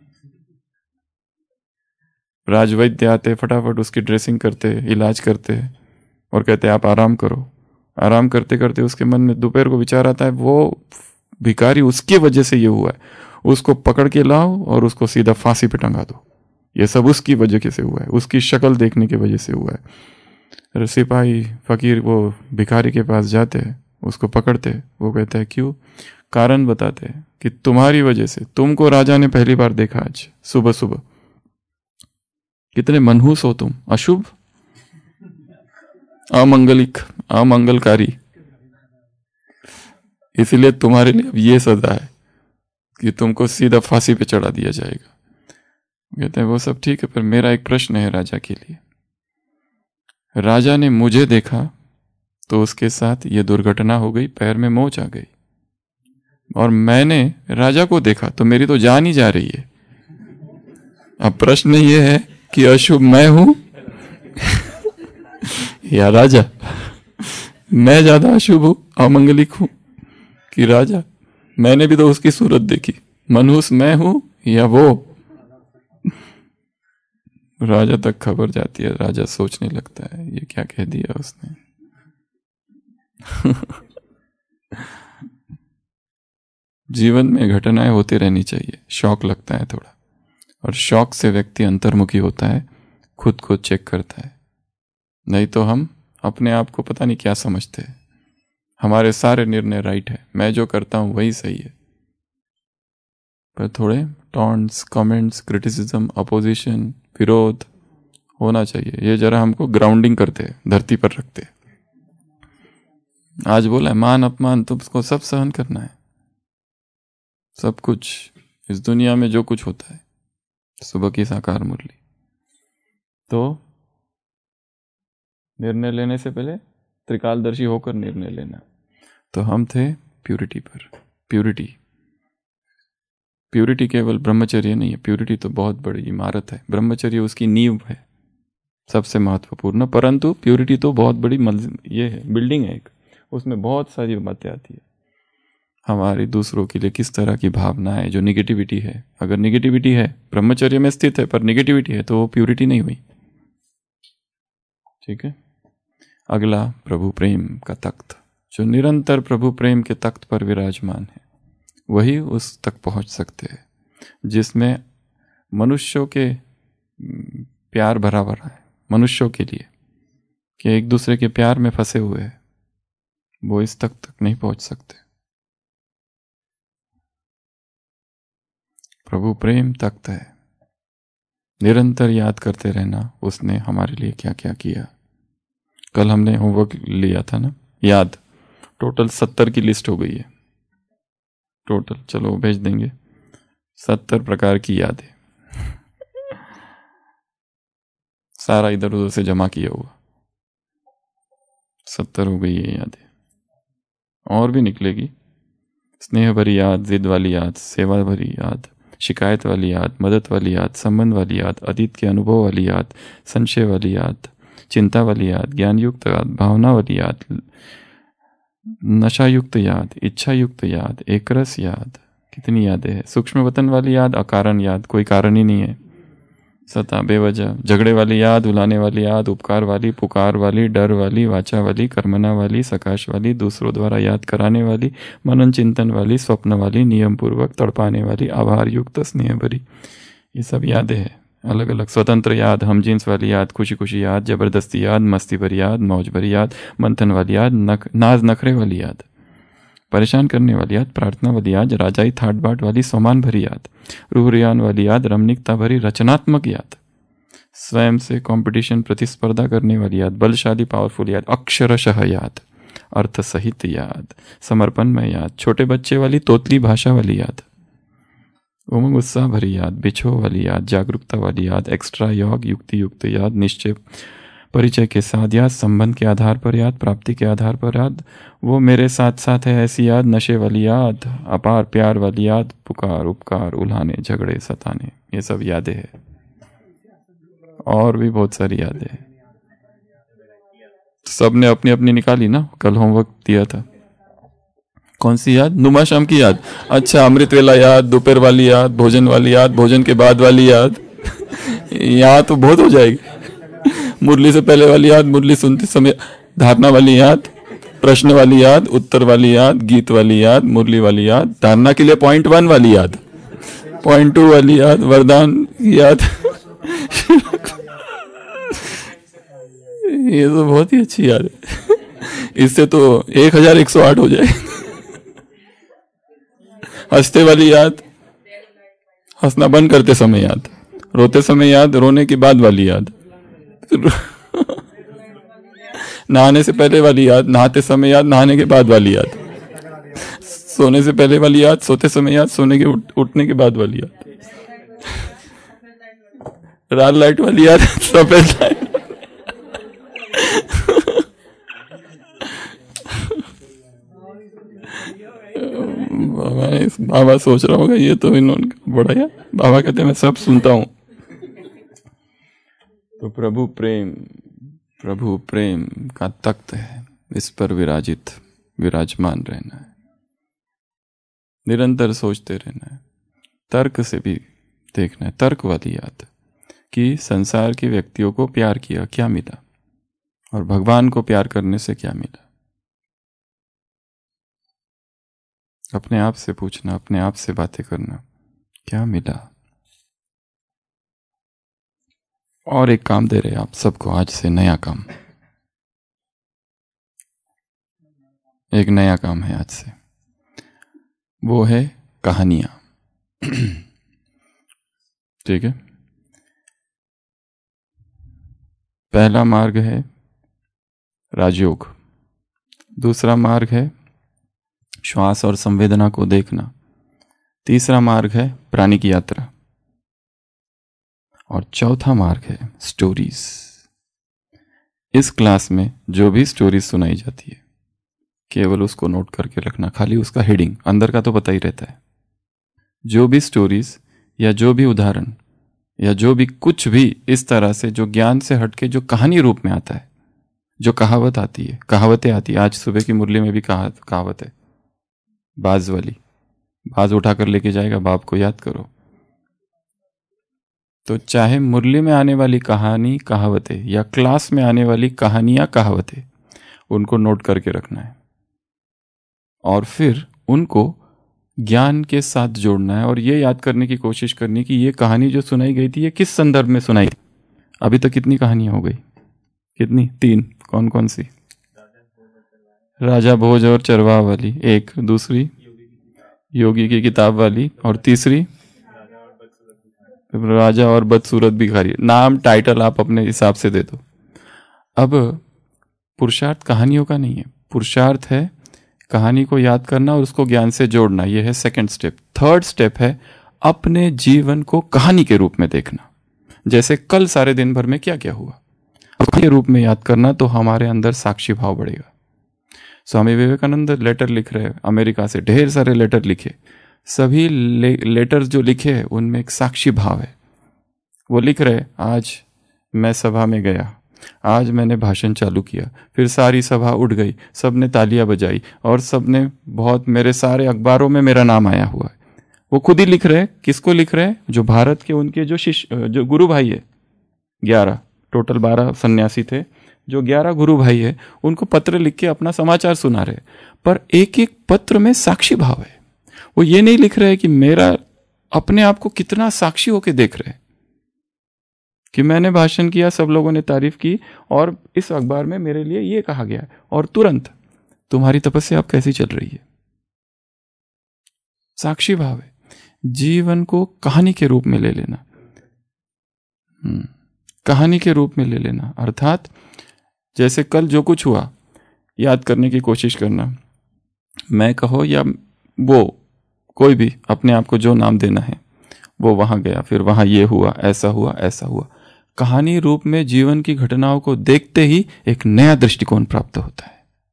राजवैद्य आते, फटाफट उसकी ड्रेसिंग करते, इलाज करते और कहते आप आराम करो। आराम करते करते उसके मन में दोपहर को विचार आता है, वो भिखारी उसकी वजह से ये हुआ है, उसको पकड़ के लाओ और उसको सीधा फांसी पे टंगा दो। ये सब उसकी वजह से हुआ है, उसकी शक्ल देखने की वजह से हुआ है। सिपाही फकीर वो भिखारी के पास जाते हैं, उसको पकड़ते, वो कहता है क्यों? कारण बताते हैं कि तुम्हारी वजह से, तुमको राजा ने पहली बार देखा आज सुबह सुबह, कितने मनहूस हो तुम, अशुभ, अमंगलिक, अमंगलकारी, इसलिए तुम्हारे लिए अब ये सजा है कि तुमको सीधा फांसी पे चढ़ा दिया जाएगा। कहते हैं वो सब ठीक है, पर मेरा एक प्रश्न है राजा के लिए। राजा ने मुझे देखा तो उसके साथ ये दुर्घटना हो गई, पैर में मोच आ गई, और मैंने राजा को देखा तो मेरी तो जान ही जा रही है। अब प्रश्न ये है कि अशुभ मैं हूं या राजा? मैं ज्यादा अशुभ हूं, अमंगलिक हूं कि राजा? मैंने भी तो उसकी सूरत देखी, मनहूस मैं हूं या वो? राजा तक खबर जाती है, राजा सोचने लगता है ये क्या कह दिया उसने। जीवन में घटनाएं होती रहनी चाहिए, शौक लगता है थोड़ा, और शौक से व्यक्ति अंतर्मुखी होता है, खुद को चेक करता है। नहीं तो हम अपने आप को पता नहीं क्या समझते हैं, हमारे सारे निर्णय राइट है, मैं जो करता हूं वही सही है। पर थोड़े टॉन्ट्स, कमेंट्स, क्रिटिसिज्म, अपोजिशन, विरोध होना चाहिए। ये जरा हमको ग्राउंडिंग करते हैं, धरती पर रखते हैं। आज बोला है मान अपमान तुमको सब सहन करना है, सब कुछ इस दुनिया में जो कुछ होता है। सुबह की साकार मुरली। तो निर्णय लेने से पहले त्रिकालदर्शी होकर निर्णय लेना। तो हम थे प्यूरिटी पर। प्यूरिटी प्यूरिटी केवल ब्रह्मचर्य नहीं है, प्यूरिटी तो बहुत बड़ी इमारत है। ब्रह्मचर्य उसकी नींव है, सबसे महत्वपूर्ण, परंतु प्यूरिटी तो बहुत बड़ी ये है, बिल्डिंग है एक, उसमें बहुत सारी बातें आती है। हमारी दूसरों के लिए किस तरह की भावना है, जो निगेटिविटी है, अगर निगेटिविटी है, ब्रह्मचर्य में स्थित है पर निगेटिविटी है, तो वो प्यूरिटी नहीं हुई। ठीक है। अगला प्रभु प्रेम का तख्त, जो निरंतर प्रभु प्रेम के तख्त पर विराजमान है, वही उस तक पहुंच सकते हैं जिसमें मनुष्यों के प्यार भरा भरा है, मनुष्यों के लिए, कि एक दूसरे के प्यार में फंसे हुए हैं, वो इस तक तक नहीं पहुंच सकते। प्रभु प्रेम तख्त है, निरंतर याद करते रहना उसने हमारे लिए क्या क्या किया। कल हमने होमवर्क लिया था ना, याद, टोटल सत्तर की लिस्ट हो गई है टोटल, चलो भेज देंगे, सत्तर प्रकार की यादें, सारा इधर उधर से जमा किया हुआ, सत्तर हो गई है यादें, और भी निकलेगी। स्नेह भरी याद, जिद वाली याद, सेवा भरी याद, शिकायत वाली याद, मदद वाली याद, संबंध वाली याद, अतीत के अनुभव वाली याद, संशय वाली याद, चिंता वाली याद, ज्ञान युक्त याद, भावना वाली याद, नशा युक्त याद, इच्छा युक्त याद, एकरस याद, कितनी यादें हैं। सूक्ष्म वतन वाली याद, अकारण याद, कोई कारण ही नहीं है, सता बेवजह, झगड़े वाली याद, उलाने वाली याद, उपकार वाली, पुकार वाली, डर वाली, वाचा वाली, कर्मना वाली, सकाश वाली, दूसरों द्वारा याद कराने वाली, मनन चिंतन वाली, स्वप्न वाली, नियम पूर्वक तड़पाने वाली, आभार युक्त, स्नेह भरी, ये सब यादें हैं अलग अलग। स्वतंत्र याद, हम जींस वाली याद, खुशी खुशी याद, जबरदस्ती याद, मस्ती भरी याद, मौज भरी याद, मंथन वाली याद, नक, नाज नखरे वाली याद, परेशान करने वाली याद, प्रार्थना वाली याद, राजाई थाट बाट वाली सम्मान भरी याद, रूह रियान वाली याद, रमणीकता भरी रचनात्मक याद, स्वयं से कंपटीशन प्रतिस्पर्धा करने वाली याद, बलशाली पावरफुल याद, अक्षरशः याद, अर्थ सहित याद, समर्पण में याद, छोटे बच्चे वाली तोतली भाषा वाली याद, उमंग उत्साह भरी याद, बिछो वाली याद, जागरूकता वाली याद, एक्स्ट्रा योग युक्ति युक्त याद, निश्चय परिचय के साथ याद, संबंध के आधार पर याद, प्राप्ति के आधार पर याद, वो मेरे साथ साथ है ऐसी याद, नशे वाली याद, अपार प्यार वाली याद, पुकार उपकार, उल्हाने झगड़े सताने, ये सब यादें हैं। और भी बहुत सारी यादें हैं, सब ने अपनी अपनी निकाली ना, कल होमवर्क दिया था। कौन सी याद? नुमा शाम की याद, अच्छा, अमृत वेला याद, दोपहर वाली याद, भोजन वाली याद, भोजन के बाद वाली याद यहाँ तो बहुत हो जाएगी। मुरली से पहले वाली याद, मुरली सुनते समय, धारणा वाली याद, प्रश्न वाली याद, उत्तर वाली याद, गीत वाली याद, मुरली वाली याद, धारणा के लिए पॉइंट वन वाली याद, पॉइंट टू वाली याद, वरदान की याद ये तो बहुत ही अच्छी याद है, इससे तो एक हजार एक सौ आठ हो जाए। हंसते वाली याद, हंसना बंद करते समय याद, रोते समय याद, रोने के बाद वाली याद, नहाने से पहले वाली याद, नहाते समय याद, नहाने के बाद वाली याद, सोने से पहले वाली याद, सोते समय याद, सोने के उठ, उठने के बाद वाली याद, लाल लाइट वाली याद, सफेद लाइट बाबा बाबा सोच रहा होगा ये तो इन्होंने बड़ा यार, बाबा कहते मैं सब सुनता हूं। तो प्रभु प्रेम, प्रभु प्रेम का तख्त है, इस पर विराजित विराजमान रहना है, निरंतर सोचते रहना है, तर्क से भी देखना है, तर्क वाली याद कि संसार के व्यक्तियों को प्यार किया क्या मिला और भगवान को प्यार करने से क्या मिला। अपने आप से पूछना, अपने आप से बातें करना, क्या मिला। और एक काम दे रहे आप सबको आज से, नया काम, एक नया काम है आज से, वो है कहानियां। ठीक है, पहला मार्ग है राजयोग, दूसरा मार्ग है श्वास और संवेदना को देखना, तीसरा मार्ग है प्राणी की यात्रा, और चौथा मार्ग है स्टोरीज। इस क्लास में जो भी स्टोरीज सुनाई जाती है केवल उसको नोट करके रखना, खाली उसका हेडिंग, अंदर का तो पता ही रहता है। जो भी स्टोरीज या जो भी उदाहरण या जो भी कुछ भी इस तरह से जो ज्ञान से हटके जो कहानी रूप में आता है, जो कहावत आती है, कहावतें आती है, आज सुबह की मुरली में भी कहा कहावत है, बाज वाली, बाज उठाकर लेके जाएगा, बाप को याद करो। तो चाहे मुरली में आने वाली कहानी कहावतें या क्लास में आने वाली कहानियां कहावतें, उनको नोट करके रखना है और फिर उनको ज्ञान के साथ जोड़ना है और ये याद करने की कोशिश करनी कि ये कहानी जो सुनाई गई थी ये किस संदर्भ में सुनाई थी। अभी तक कितनी कहानियां हो गई? कितनी? तीन। कौन कौन सी? राजा भोज और चरवाह वाली एक, दूसरी योगी की किताब वाली, और तीसरी राजा और बदसूरत भिखारी। नाम टाइटल आप अपने हिसाब से दे दो। अब पुरुषार्थ कहानियों का नहीं है, पुरुषार्थ है कहानी को याद करना और उसको ज्ञान से जोड़ना। यह है सेकंड स्टेप। थर्ड स्टेप है अपने जीवन को कहानी के रूप में देखना। जैसे कल सारे दिन भर में क्या क्या हुआ, के रूप में याद करना, तो हमारे अंदर साक्षी भाव बढ़ेगा। स्वामी विवेकानंद लेटर लिख रहे हैं अमेरिका से, ढेर सारे लेटर लिखे, सभी ले, लेटर्स जो लिखे हैं उनमें एक साक्षी भाव है। वो लिख रहे, आज मैं सभा में गया, आज मैंने भाषण चालू किया, फिर सारी सभा उठ गई, सबने तालियां बजाई और सबने बहुत, मेरे सारे अखबारों में मेरा नाम आया हुआ है। वो खुद ही लिख रहे, किसको लिख रहे? जो भारत के उनके जो शिष्य, जो गुरु भाई है, ग्यारह टोटल बारह सन्यासी थे, जो ग्यारह गुरु भाई है उनको पत्र लिख के अपना समाचार सुना रहे। पर एक एक पत्र में साक्षी भाव है। वो ये नहीं लिख रहे कि मेरा, अपने आप को कितना साक्षी होके देख रहे कि मैंने भाषण किया, सब लोगों ने तारीफ की और इस अखबार में मेरे लिए ये कहा गया, और तुरंत तुम्हारी तपस्या अब कैसी चल रही है। साक्षी भाव है। जीवन को कहानी के रूप में ले लेना, कहानी के रूप में ले लेना, अर्थात जैसे कल जो कुछ हुआ याद करने की कोशिश करना। मैं कहो या वो, कोई भी अपने आप को जो नाम देना है, वो वहां गया, फिर वहां ये हुआ, ऐसा हुआ, ऐसा हुआ। कहानी रूप में जीवन की घटनाओं को देखते ही एक नया दृष्टिकोण प्राप्त होता है।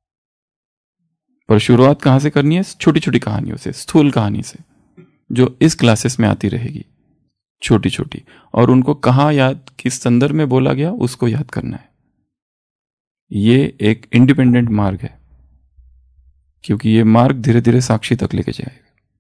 पर शुरुआत कहां से करनी है? छोटी छोटी कहानियों से, स्थूल कहानी से, जो इस क्लासेस में आती रहेगी, छोटी छोटी, और उनको कहां याद, किस संदर्भ में बोला गया, उसको याद करना है। ये एक इंडिपेंडेंट मार्ग है, क्योंकि ये मार्ग धीरे धीरे साक्षी तक लेके जाएगा।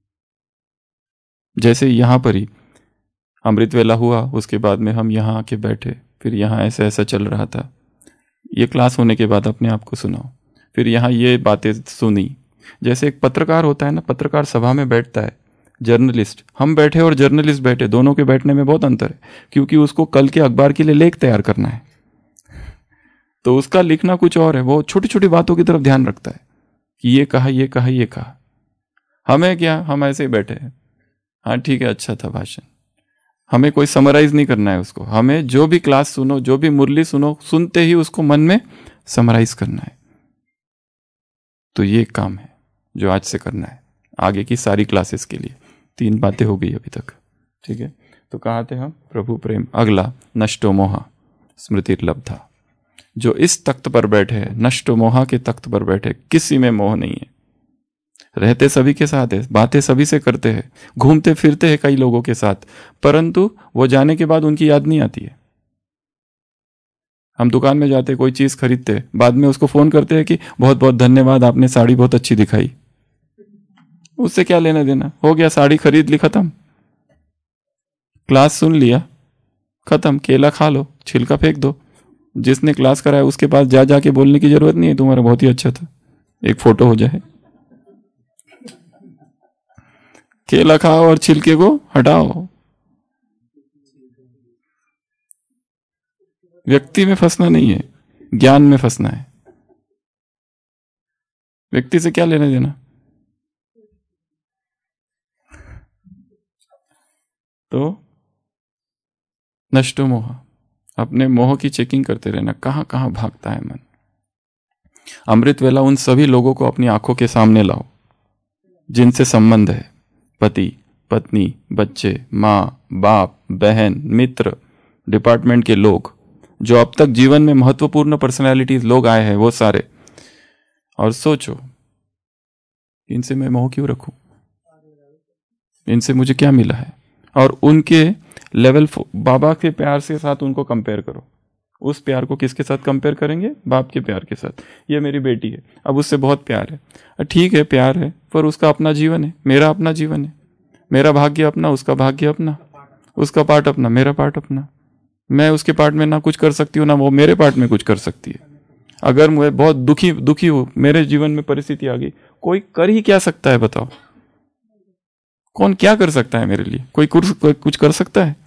जैसे यहां पर ही अमृत वेला हुआ, उसके बाद में हम यहां आके बैठे, फिर यहां ऐसा ऐसा चल रहा था, ये क्लास होने के बाद अपने आप को सुनाओ, फिर यहां ये बातें सुनी। जैसे एक पत्रकार होता है ना, पत्रकार सभा में बैठता है, जर्नलिस्ट, हम बैठे और जर्नलिस्ट बैठे, दोनों के बैठने में बहुत अंतर है, क्योंकि उसको कल के अखबार के लिए लेख तैयार करना है, तो उसका लिखना कुछ और है। वो छोटी छोटी बातों की तरफ ध्यान रखता है कि ये कहा, ये कहा, ये कहा। हमें क्या, हम ऐसे ही बैठे हैं, हाँ ठीक है, अच्छा था भाषण, हमें कोई समराइज नहीं करना है उसको। हमें जो भी क्लास सुनो, जो भी मुरली सुनो, सुनते ही उसको मन में समराइज करना है। तो ये काम है जो आज से करना है, आगे की सारी क्लासेस के लिए। तीन बातें हो गई अभी तक, ठीक है। तो कहाँ थे हम? प्रभु प्रेम। अगला, नष्टो मोहा स्मृति लब्धा। जो इस तख्त पर बैठे हैं, नष्टो मोहा के तख्त पर बैठे, किसी में मोह नहीं है, रहते सभी के साथ है, बातें सभी से करते हैं, घूमते फिरते हैं कई लोगों के साथ, परंतु वो जाने के बाद उनकी याद नहीं आती है। हम दुकान में जाते, कोई चीज खरीदते, बाद में उसको फोन करते हैं कि बहुत बहुत धन्यवाद, आपने साड़ी बहुत अच्छी दिखाई। उससे क्या लेना देना, हो गया, साड़ी खरीद ली, खत्म। क्लास सुन लिया, खत्म। केला खा लो, छिलका फेंक दो। जिसने क्लास कराया उसके पास जा जाके बोलने की जरूरत नहीं है तुम्हारा बहुत ही अच्छा था, एक फोटो हो जाए। केला खाओ और छिलके को हटाओ। व्यक्ति में फंसना नहीं है, ज्ञान में फंसना है। व्यक्ति से क्या लेना देना। तो नष्टो मोह, अपने मोह की चेकिंग करते रहना, कहां कहां भागता है मन। अमृत वेला उन सभी लोगों को अपनी आंखों के सामने लाओ जिनसे संबंध है, पति, पत्नी, बच्चे, माँ, बाप, बहन, मित्र, डिपार्टमेंट के लोग, जो अब तक जीवन में महत्वपूर्ण पर्सनैलिटीज लोग आए हैं, वो सारे। और सोचो, इनसे मैं मोह क्यों रखूं, इनसे मुझे क्या मिला है। और उनके लेवल, बाबा के प्यार के साथ उनको कंपेयर करो। उस प्यार को किसके साथ कंपेयर करेंगे? बाप के प्यार के साथ। ये मेरी बेटी है, अब उससे बहुत प्यार है, ठीक है प्यार है, पर उसका अपना जीवन है, मेरा अपना जीवन है। मेरा भाग्य अपना, उसका भाग्य अपना, उसका पार्ट अपना, मेरा पार्ट अपना। मैं उसके पार्ट में ना कुछ कर सकती हूँ, ना वो मेरे पार्ट में कुछ कर सकती है। अगर मैं बहुत दुखी दुखी हूँ, मेरे जीवन में परिस्थिति आ गई, कोई कर ही क्या सकता है बताओ। कौन क्या कर सकता है मेरे लिए? कोई कुछ कोई कुछ कर सकता है?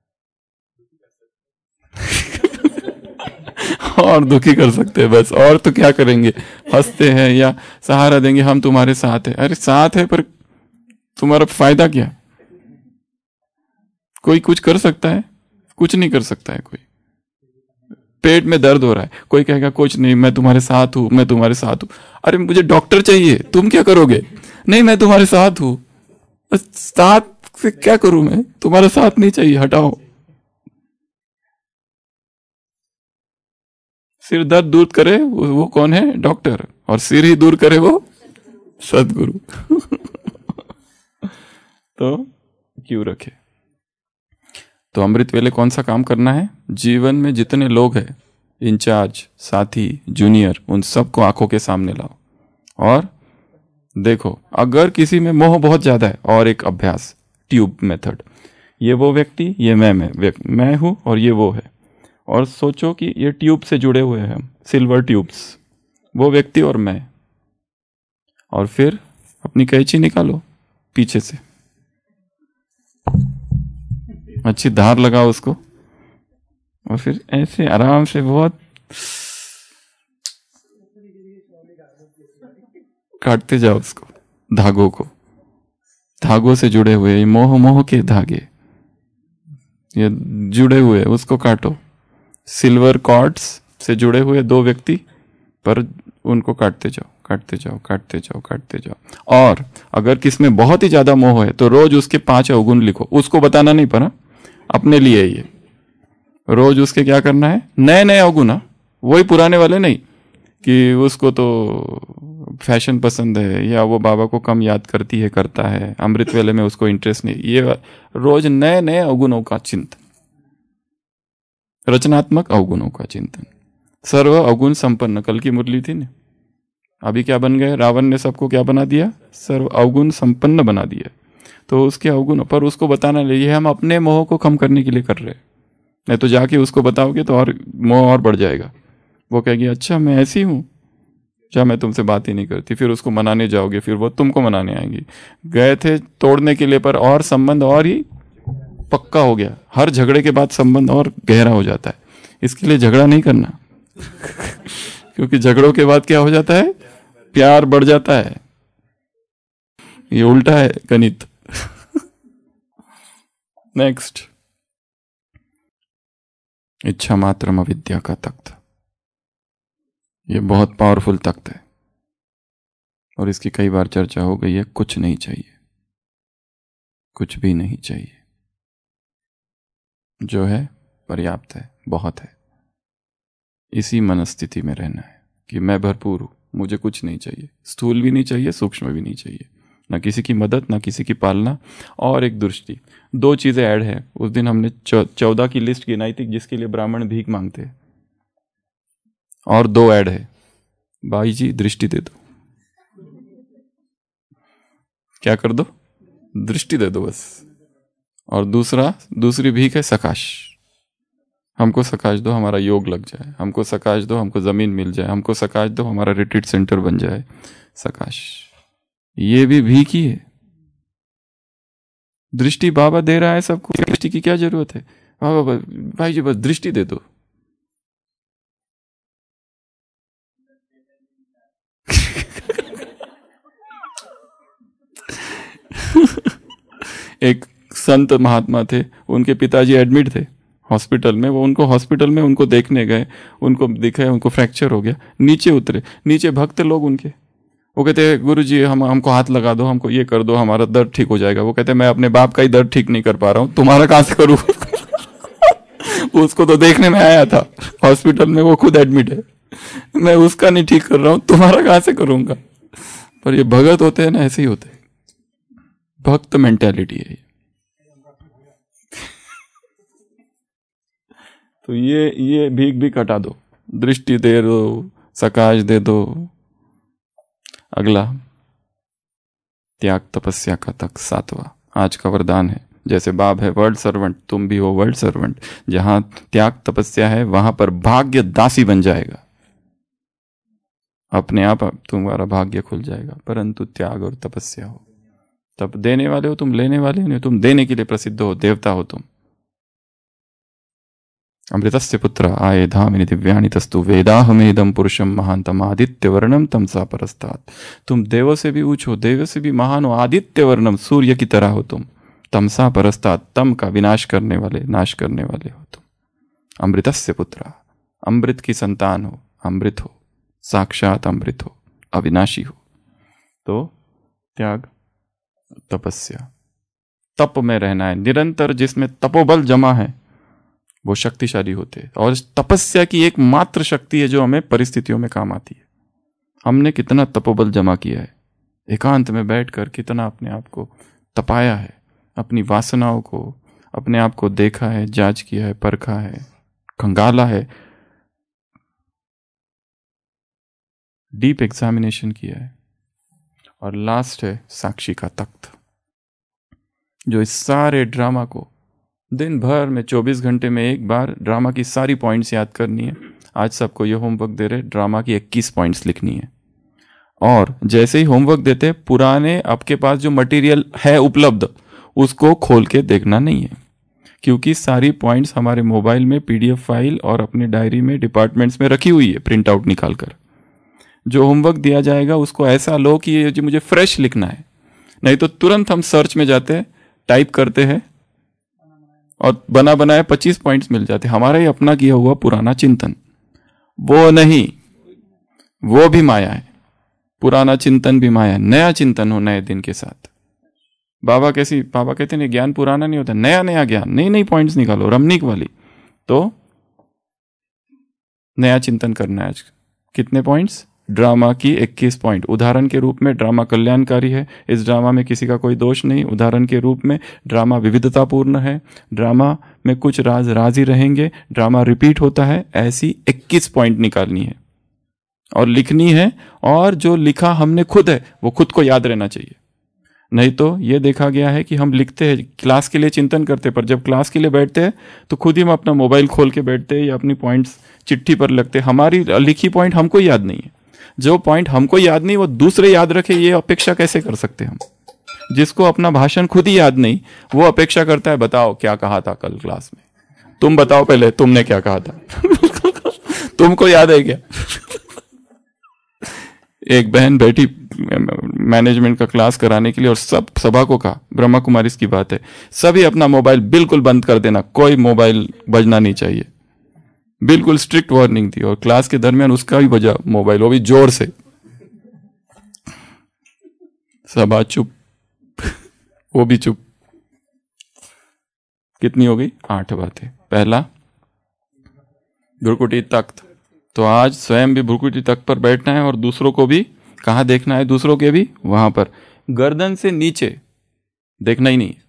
और दुखी कर सकते हैं बस, और तो क्या करेंगे? हंसते हैं या सहारा देंगे, हम तुम्हारे साथ है। अरे साथ है पर तुम्हारा फायदा क्या? कोई कुछ कर सकता है? कुछ नहीं कर सकता है कोई। पेट में दर्द हो रहा है, कोई कहेगा कुछ नहीं, मैं तुम्हारे साथ हूं, मैं तुम्हारे साथ हूं। अरे मुझे डॉक्टर चाहिए, तुम क्या करोगे? नहीं मैं तुम्हारे साथ हूं। साथ से क्या करूं मैं? तुम्हारा साथ नहीं चाहिए, हटाओ। सिर दर्द दूर करे वो, वो कौन है? डॉक्टर। और सिर ही दूर करे वो सदगुरु। तो क्यों रखे? तो अमृत वेले कौन सा काम करना है? जीवन में जितने लोग हैं, इंचार्ज, साथी, जूनियर, उन सबको आंखों के सामने लाओ और देखो, अगर किसी में मोह बहुत ज्यादा है, और एक अभ्यास, ट्यूब मेथड। ये वो व्यक्ति, ये मैं मैं मैं हूं और ये वो है, और सोचो कि ये ट्यूब से जुड़े हुए हैं हम, सिल्वर ट्यूब्स, वो व्यक्ति और मैं। और फिर अपनी कैंची निकालो पीछे से, अच्छी धार लगाओ उसको, और फिर ऐसे आराम से बहुत काटते जाओ उसको, धागों को। धागों से जुड़े हुए मोह मोह के धागे ये जुड़े हुए, उसको काटो। सिल्वर कॉर्ड्स से जुड़े हुए दो व्यक्ति, पर उनको काटते जाओ, काटते जाओ, काटते जाओ, काटते जाओ। और अगर किसमें बहुत ही ज्यादा मोह है तो रोज उसके पांच अवगुण लिखो। उसको बताना नहीं पड़ा, अपने लिए ये रोज उसके क्या करना है, नए नए अवगुण, वही पुराने वाले नहीं कि उसको तो फैशन पसंद है या वो बाबा को कम याद करती है, करता है, अमृत वेले में उसको इंटरेस्ट नहीं। ये रोज नए नए अवगुणों का चिंतन, रचनात्मक अवगुणों का चिंतन। सर्व अवगुण संपन्न, कल की मुरली थी ना। अभी क्या बन गए? रावण ने सबको क्या बना दिया? सर्व अवगुण संपन्न बना दिया। तो उसके अवगुण पर उसको बताना ले, ये हम अपने मोह को कम करने के लिए कर रहे हैं। नहीं तो जाके उसको बताओगे तो और मोह और बढ़ जाएगा। वो कहेगी अच्छा मैं ऐसी हूं, क्या मैं तुमसे बात ही नहीं करती। फिर उसको मनाने जाओगे, फिर वो तुमको मनाने आएंगी। गए थे तोड़ने के लिए, पर और संबंध और ही पक्का हो गया। हर झगड़े के बाद संबंध और गहरा हो जाता है। इसके लिए झगड़ा नहीं करना। क्योंकि झगड़ों के बाद क्या हो जाता है? प्यार बढ़ जाता है। ये उल्टा है गणित। नेक्स्ट, इच्छा मात्रम अविद्या का तख्त। ये बहुत पावरफुल तख्त है और इसकी कई बार चर्चा हो गई है। कुछ नहीं चाहिए, कुछ भी नहीं चाहिए, जो है पर्याप्त है, बहुत है। इसी मनस्थिति में रहना है कि मैं भरपूर हूं, मुझे कुछ नहीं चाहिए, स्थूल भी नहीं चाहिए, सूक्ष्म भी नहीं चाहिए, ना किसी की मदद, ना किसी की पालना। और एक दृष्टि, दो चीजें ऐड है। उस दिन हमने चौदह की लिस्ट गिनाई थी जिसके लिए ब्राह्मण भीख मांगते हैं, और दो ऐड है। भाई जी दृष्टि दे दो, क्या कर दो? दृष्टि दे दो बस। और दूसरा, दूसरी भीख है सकाश। हमको सकाश दो, हमारा योग लग जाए। हमको सकाश दो, हमको जमीन मिल जाए। हमको सकाश दो, हमारा रिट्रीट सेंटर बन जाए। सकाश, ये भी भीख ही है। दृष्टि बाबा दे रहा है सबको, दृष्टि की क्या जरूरत है? बाबा भाई जी बस दृष्टि दे दो। एक संत महात्मा थे, उनके पिताजी एडमिट थे हॉस्पिटल में। वो उनको हॉस्पिटल में उनको देखने गए, उनको दिखे उनको फ्रैक्चर हो गया। नीचे उतरे, नीचे भक्त लोग उनके, वो कहते गुरु जी हम हमको हाथ लगा दो, हमको ये कर दो, हमारा दर्द ठीक हो जाएगा। वो कहते मैं अपने बाप का ही दर्द ठीक नहीं कर पा रहा हूँ, तुम्हारा कहां से करूँ? उसको तो देखने में आया था हॉस्पिटल में, वो खुद एडमिट है। मैं उसका नहीं ठीक कर रहा हूँ, तुम्हारा कहां से करूंगा? पर ये भगत होते हैं ना, ऐसे ही होते हैं। भक्त मेंटेलिटी है। तो ये ये भीख भी कटा दो, दृष्टि दे दो, सकाश दे दो। अगला, त्याग तपस्या का तक, सातवां आज का वरदान है। जैसे बाप है वर्ल्ड सर्वेंट, तुम भी हो वर्ल्ड सर्वेंट। जहां त्याग तपस्या है वहां पर भाग्य दासी बन जाएगा, अपने आप तुम्हारा भाग्य खुल जाएगा। परंतु त्याग और तपस्या हो, तब देने वाले हो तुम, लेने वाले नहीं, तुम देने के लिए प्रसिद्ध हो, देवता हो तुम। अमृतस्य पुत्र आये धामिनि दिव्यानि तस्तु वेदाहमेदम पुरुषम महांतम आदित्य वर्णम तमसा परस्तात्। तुम देवों से भी ऊंच हो, देवों से भी महान हो, आदित्य वर्णम सूर्य की तरह हो तुम, तमसा परस्तात् तम का विनाश करने वाले, नाश करने वाले हो तुम। अमृतस्य पुत्र, अमृत की संतान हो, अमृत हो, साक्षात अमृत हो, अविनाशी हो। तो त्याग, तपस्या, तप में रहना है निरंतर, जिसमें तपोबल जमा है वो शक्तिशाली होते हैं। और तपस्या की एकमात्र शक्ति है जो हमें परिस्थितियों में काम आती है। हमने कितना तपोबल जमा किया है, एकांत में बैठकर कितना अपने आप को तपाया है, अपनी वासनाओं को, अपने आप को देखा है, जांच किया है, परखा है, खंगाला है, डीप एग्जामिनेशन किया है। और लास्ट है साक्षी का तख्त, जो इस सारे ड्रामा को दिन भर में चौबीस घंटे में एक बार ड्रामा की सारी पॉइंट्स याद करनी है। आज सबको ये होमवर्क दे रहे, ड्रामा की इक्कीस पॉइंट्स लिखनी है। और जैसे ही होमवर्क देते, पुराने आपके पास जो मटेरियल है उपलब्ध उसको खोल के देखना नहीं है, क्योंकि सारी पॉइंट्स हमारे मोबाइल में पीडीएफ फाइल और अपने डायरी में डिपार्टमेंट्स में रखी हुई है, प्रिंट आउट निकाल कर। जो होमवर्क दिया जाएगा उसको ऐसा लो कि ये जो मुझे फ्रेश लिखना है, नहीं तो तुरंत हम सर्च में जाते हैं, टाइप करते हैं और बना बनाए पच्चीस पॉइंट्स मिल जाते। हमारा ही अपना किया हुआ पुराना चिंतन, वो नहीं, वो भी माया है। पुराना चिंतन भी माया है, नया चिंतन हो नए दिन के साथ। बाबा कैसी, बाबा कहते हैं ज्ञान पुराना नहीं होता, नया नया ज्ञान, नई नई पॉइंट्स निकालो, रमनीक वाली। तो नया चिंतन करना है आज। कितने पॉइंट्स? ड्रामा की इक्कीस पॉइंट। उदाहरण के रूप में ड्रामा कल्याणकारी है, इस ड्रामा में किसी का कोई दोष नहीं। उदाहरण के रूप में ड्रामा विविधतापूर्ण है, ड्रामा में कुछ राज राज ही रहेंगे, ड्रामा रिपीट होता है। ऐसी इक्कीस पॉइंट निकालनी है और लिखनी है। और जो लिखा हमने खुद है वो खुद को याद रहना चाहिए। नहीं तो ये देखा गया है कि हम लिखते हैं, क्लास के लिए चिंतन करते, पर जब क्लास के लिए बैठते हैं तो खुद ही हम अपना मोबाइल खोल के बैठते हैं या अपनी पॉइंट्स चिट्ठी पर लगते। हमारी लिखी पॉइंट हमको याद नहीं है। जो पॉइंट हमको याद नहीं वो दूसरे याद रखे, ये अपेक्षा कैसे कर सकते हम? जिसको अपना भाषण खुद ही याद नहीं, वो अपेक्षा करता है बताओ क्या कहा था कल क्लास में। तुम बताओ पहले, तुमने क्या कहा था? तुमको याद है क्या? एक बहन बैठी मैनेजमेंट का क्लास कराने के लिए और सब सभा को कहा, ब्रह्मा कुमारी की बात है, सभी अपना मोबाइल बिल्कुल बंद कर देना, कोई मोबाइल बजना नहीं चाहिए। बिल्कुल स्ट्रिक्ट वार्निंग थी। और क्लास के दरमियान उसका भी बजा मोबाइल, वो भी जोर से। सभा चुप, वो भी चुप। कितनी हो गई? आठ बातें। पहला, भ्रुकुटी तख्त। तो आज स्वयं भी भ्रुकुटी तख्त पर बैठना है और दूसरों को भी कहां देखना है? दूसरों के भी वहां पर। गर्दन से नीचे देखना ही नहीं,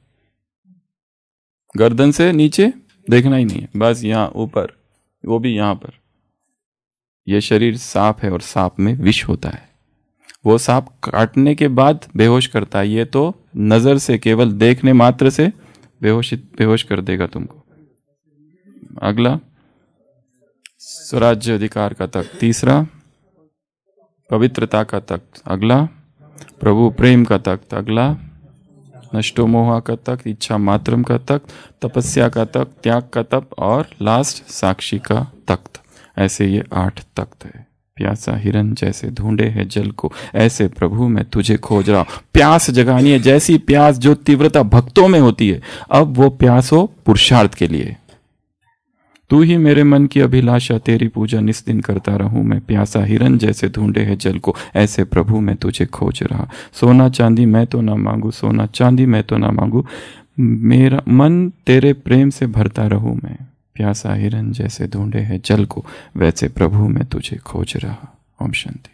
गर्दन से नीचे देखना ही नहीं है, बस यहां ऊपर, वो भी यहां पर। यह शरीर सांप है और सांप में विष होता है। वो सांप काटने के बाद बेहोश करता है, ये तो नजर से, केवल देखने मात्र से बेहोश बेहोश कर देगा तुमको। अगला, स्वराज्य अधिकार का तख्त। तीसरा, पवित्रता का तख्त। अगला, प्रभु प्रेम का तख्त। अगला, नष्टो मोहा का तख्त, इच्छा मात्रम का तख्त, तपस्या का तख्त, त्याग का तप, और लास्ट साक्षी का तख्त। ऐसे ये आठ तख्त है। प्यासा हिरन जैसे ढूंढे है जल को, ऐसे प्रभु मैं तुझे खोज रहा हूं। प्यास जगानी है, जैसी प्यास जो तीव्रता भक्तों में होती है, अब वो प्यास हो पुरुषार्थ के लिए। तू ही मेरे मन की अभिलाषा, तेरी पूजा निस दिन करता रहूं मैं। प्यासा हिरन जैसे ढूंढे है जल को, ऐसे प्रभु मैं तुझे खोज रहा। सोना चांदी मैं तो ना मांगू, सोना चांदी मैं तो ना मांगू, मेरा मन तेरे प्रेम से भरता रहूं मैं। प्यासा हिरन जैसे ढूंढे है जल को, वैसे प्रभु मैं तुझे खोज रहा। ओम शांति।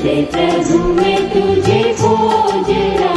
प्रभु मैं तुझे खोज रहा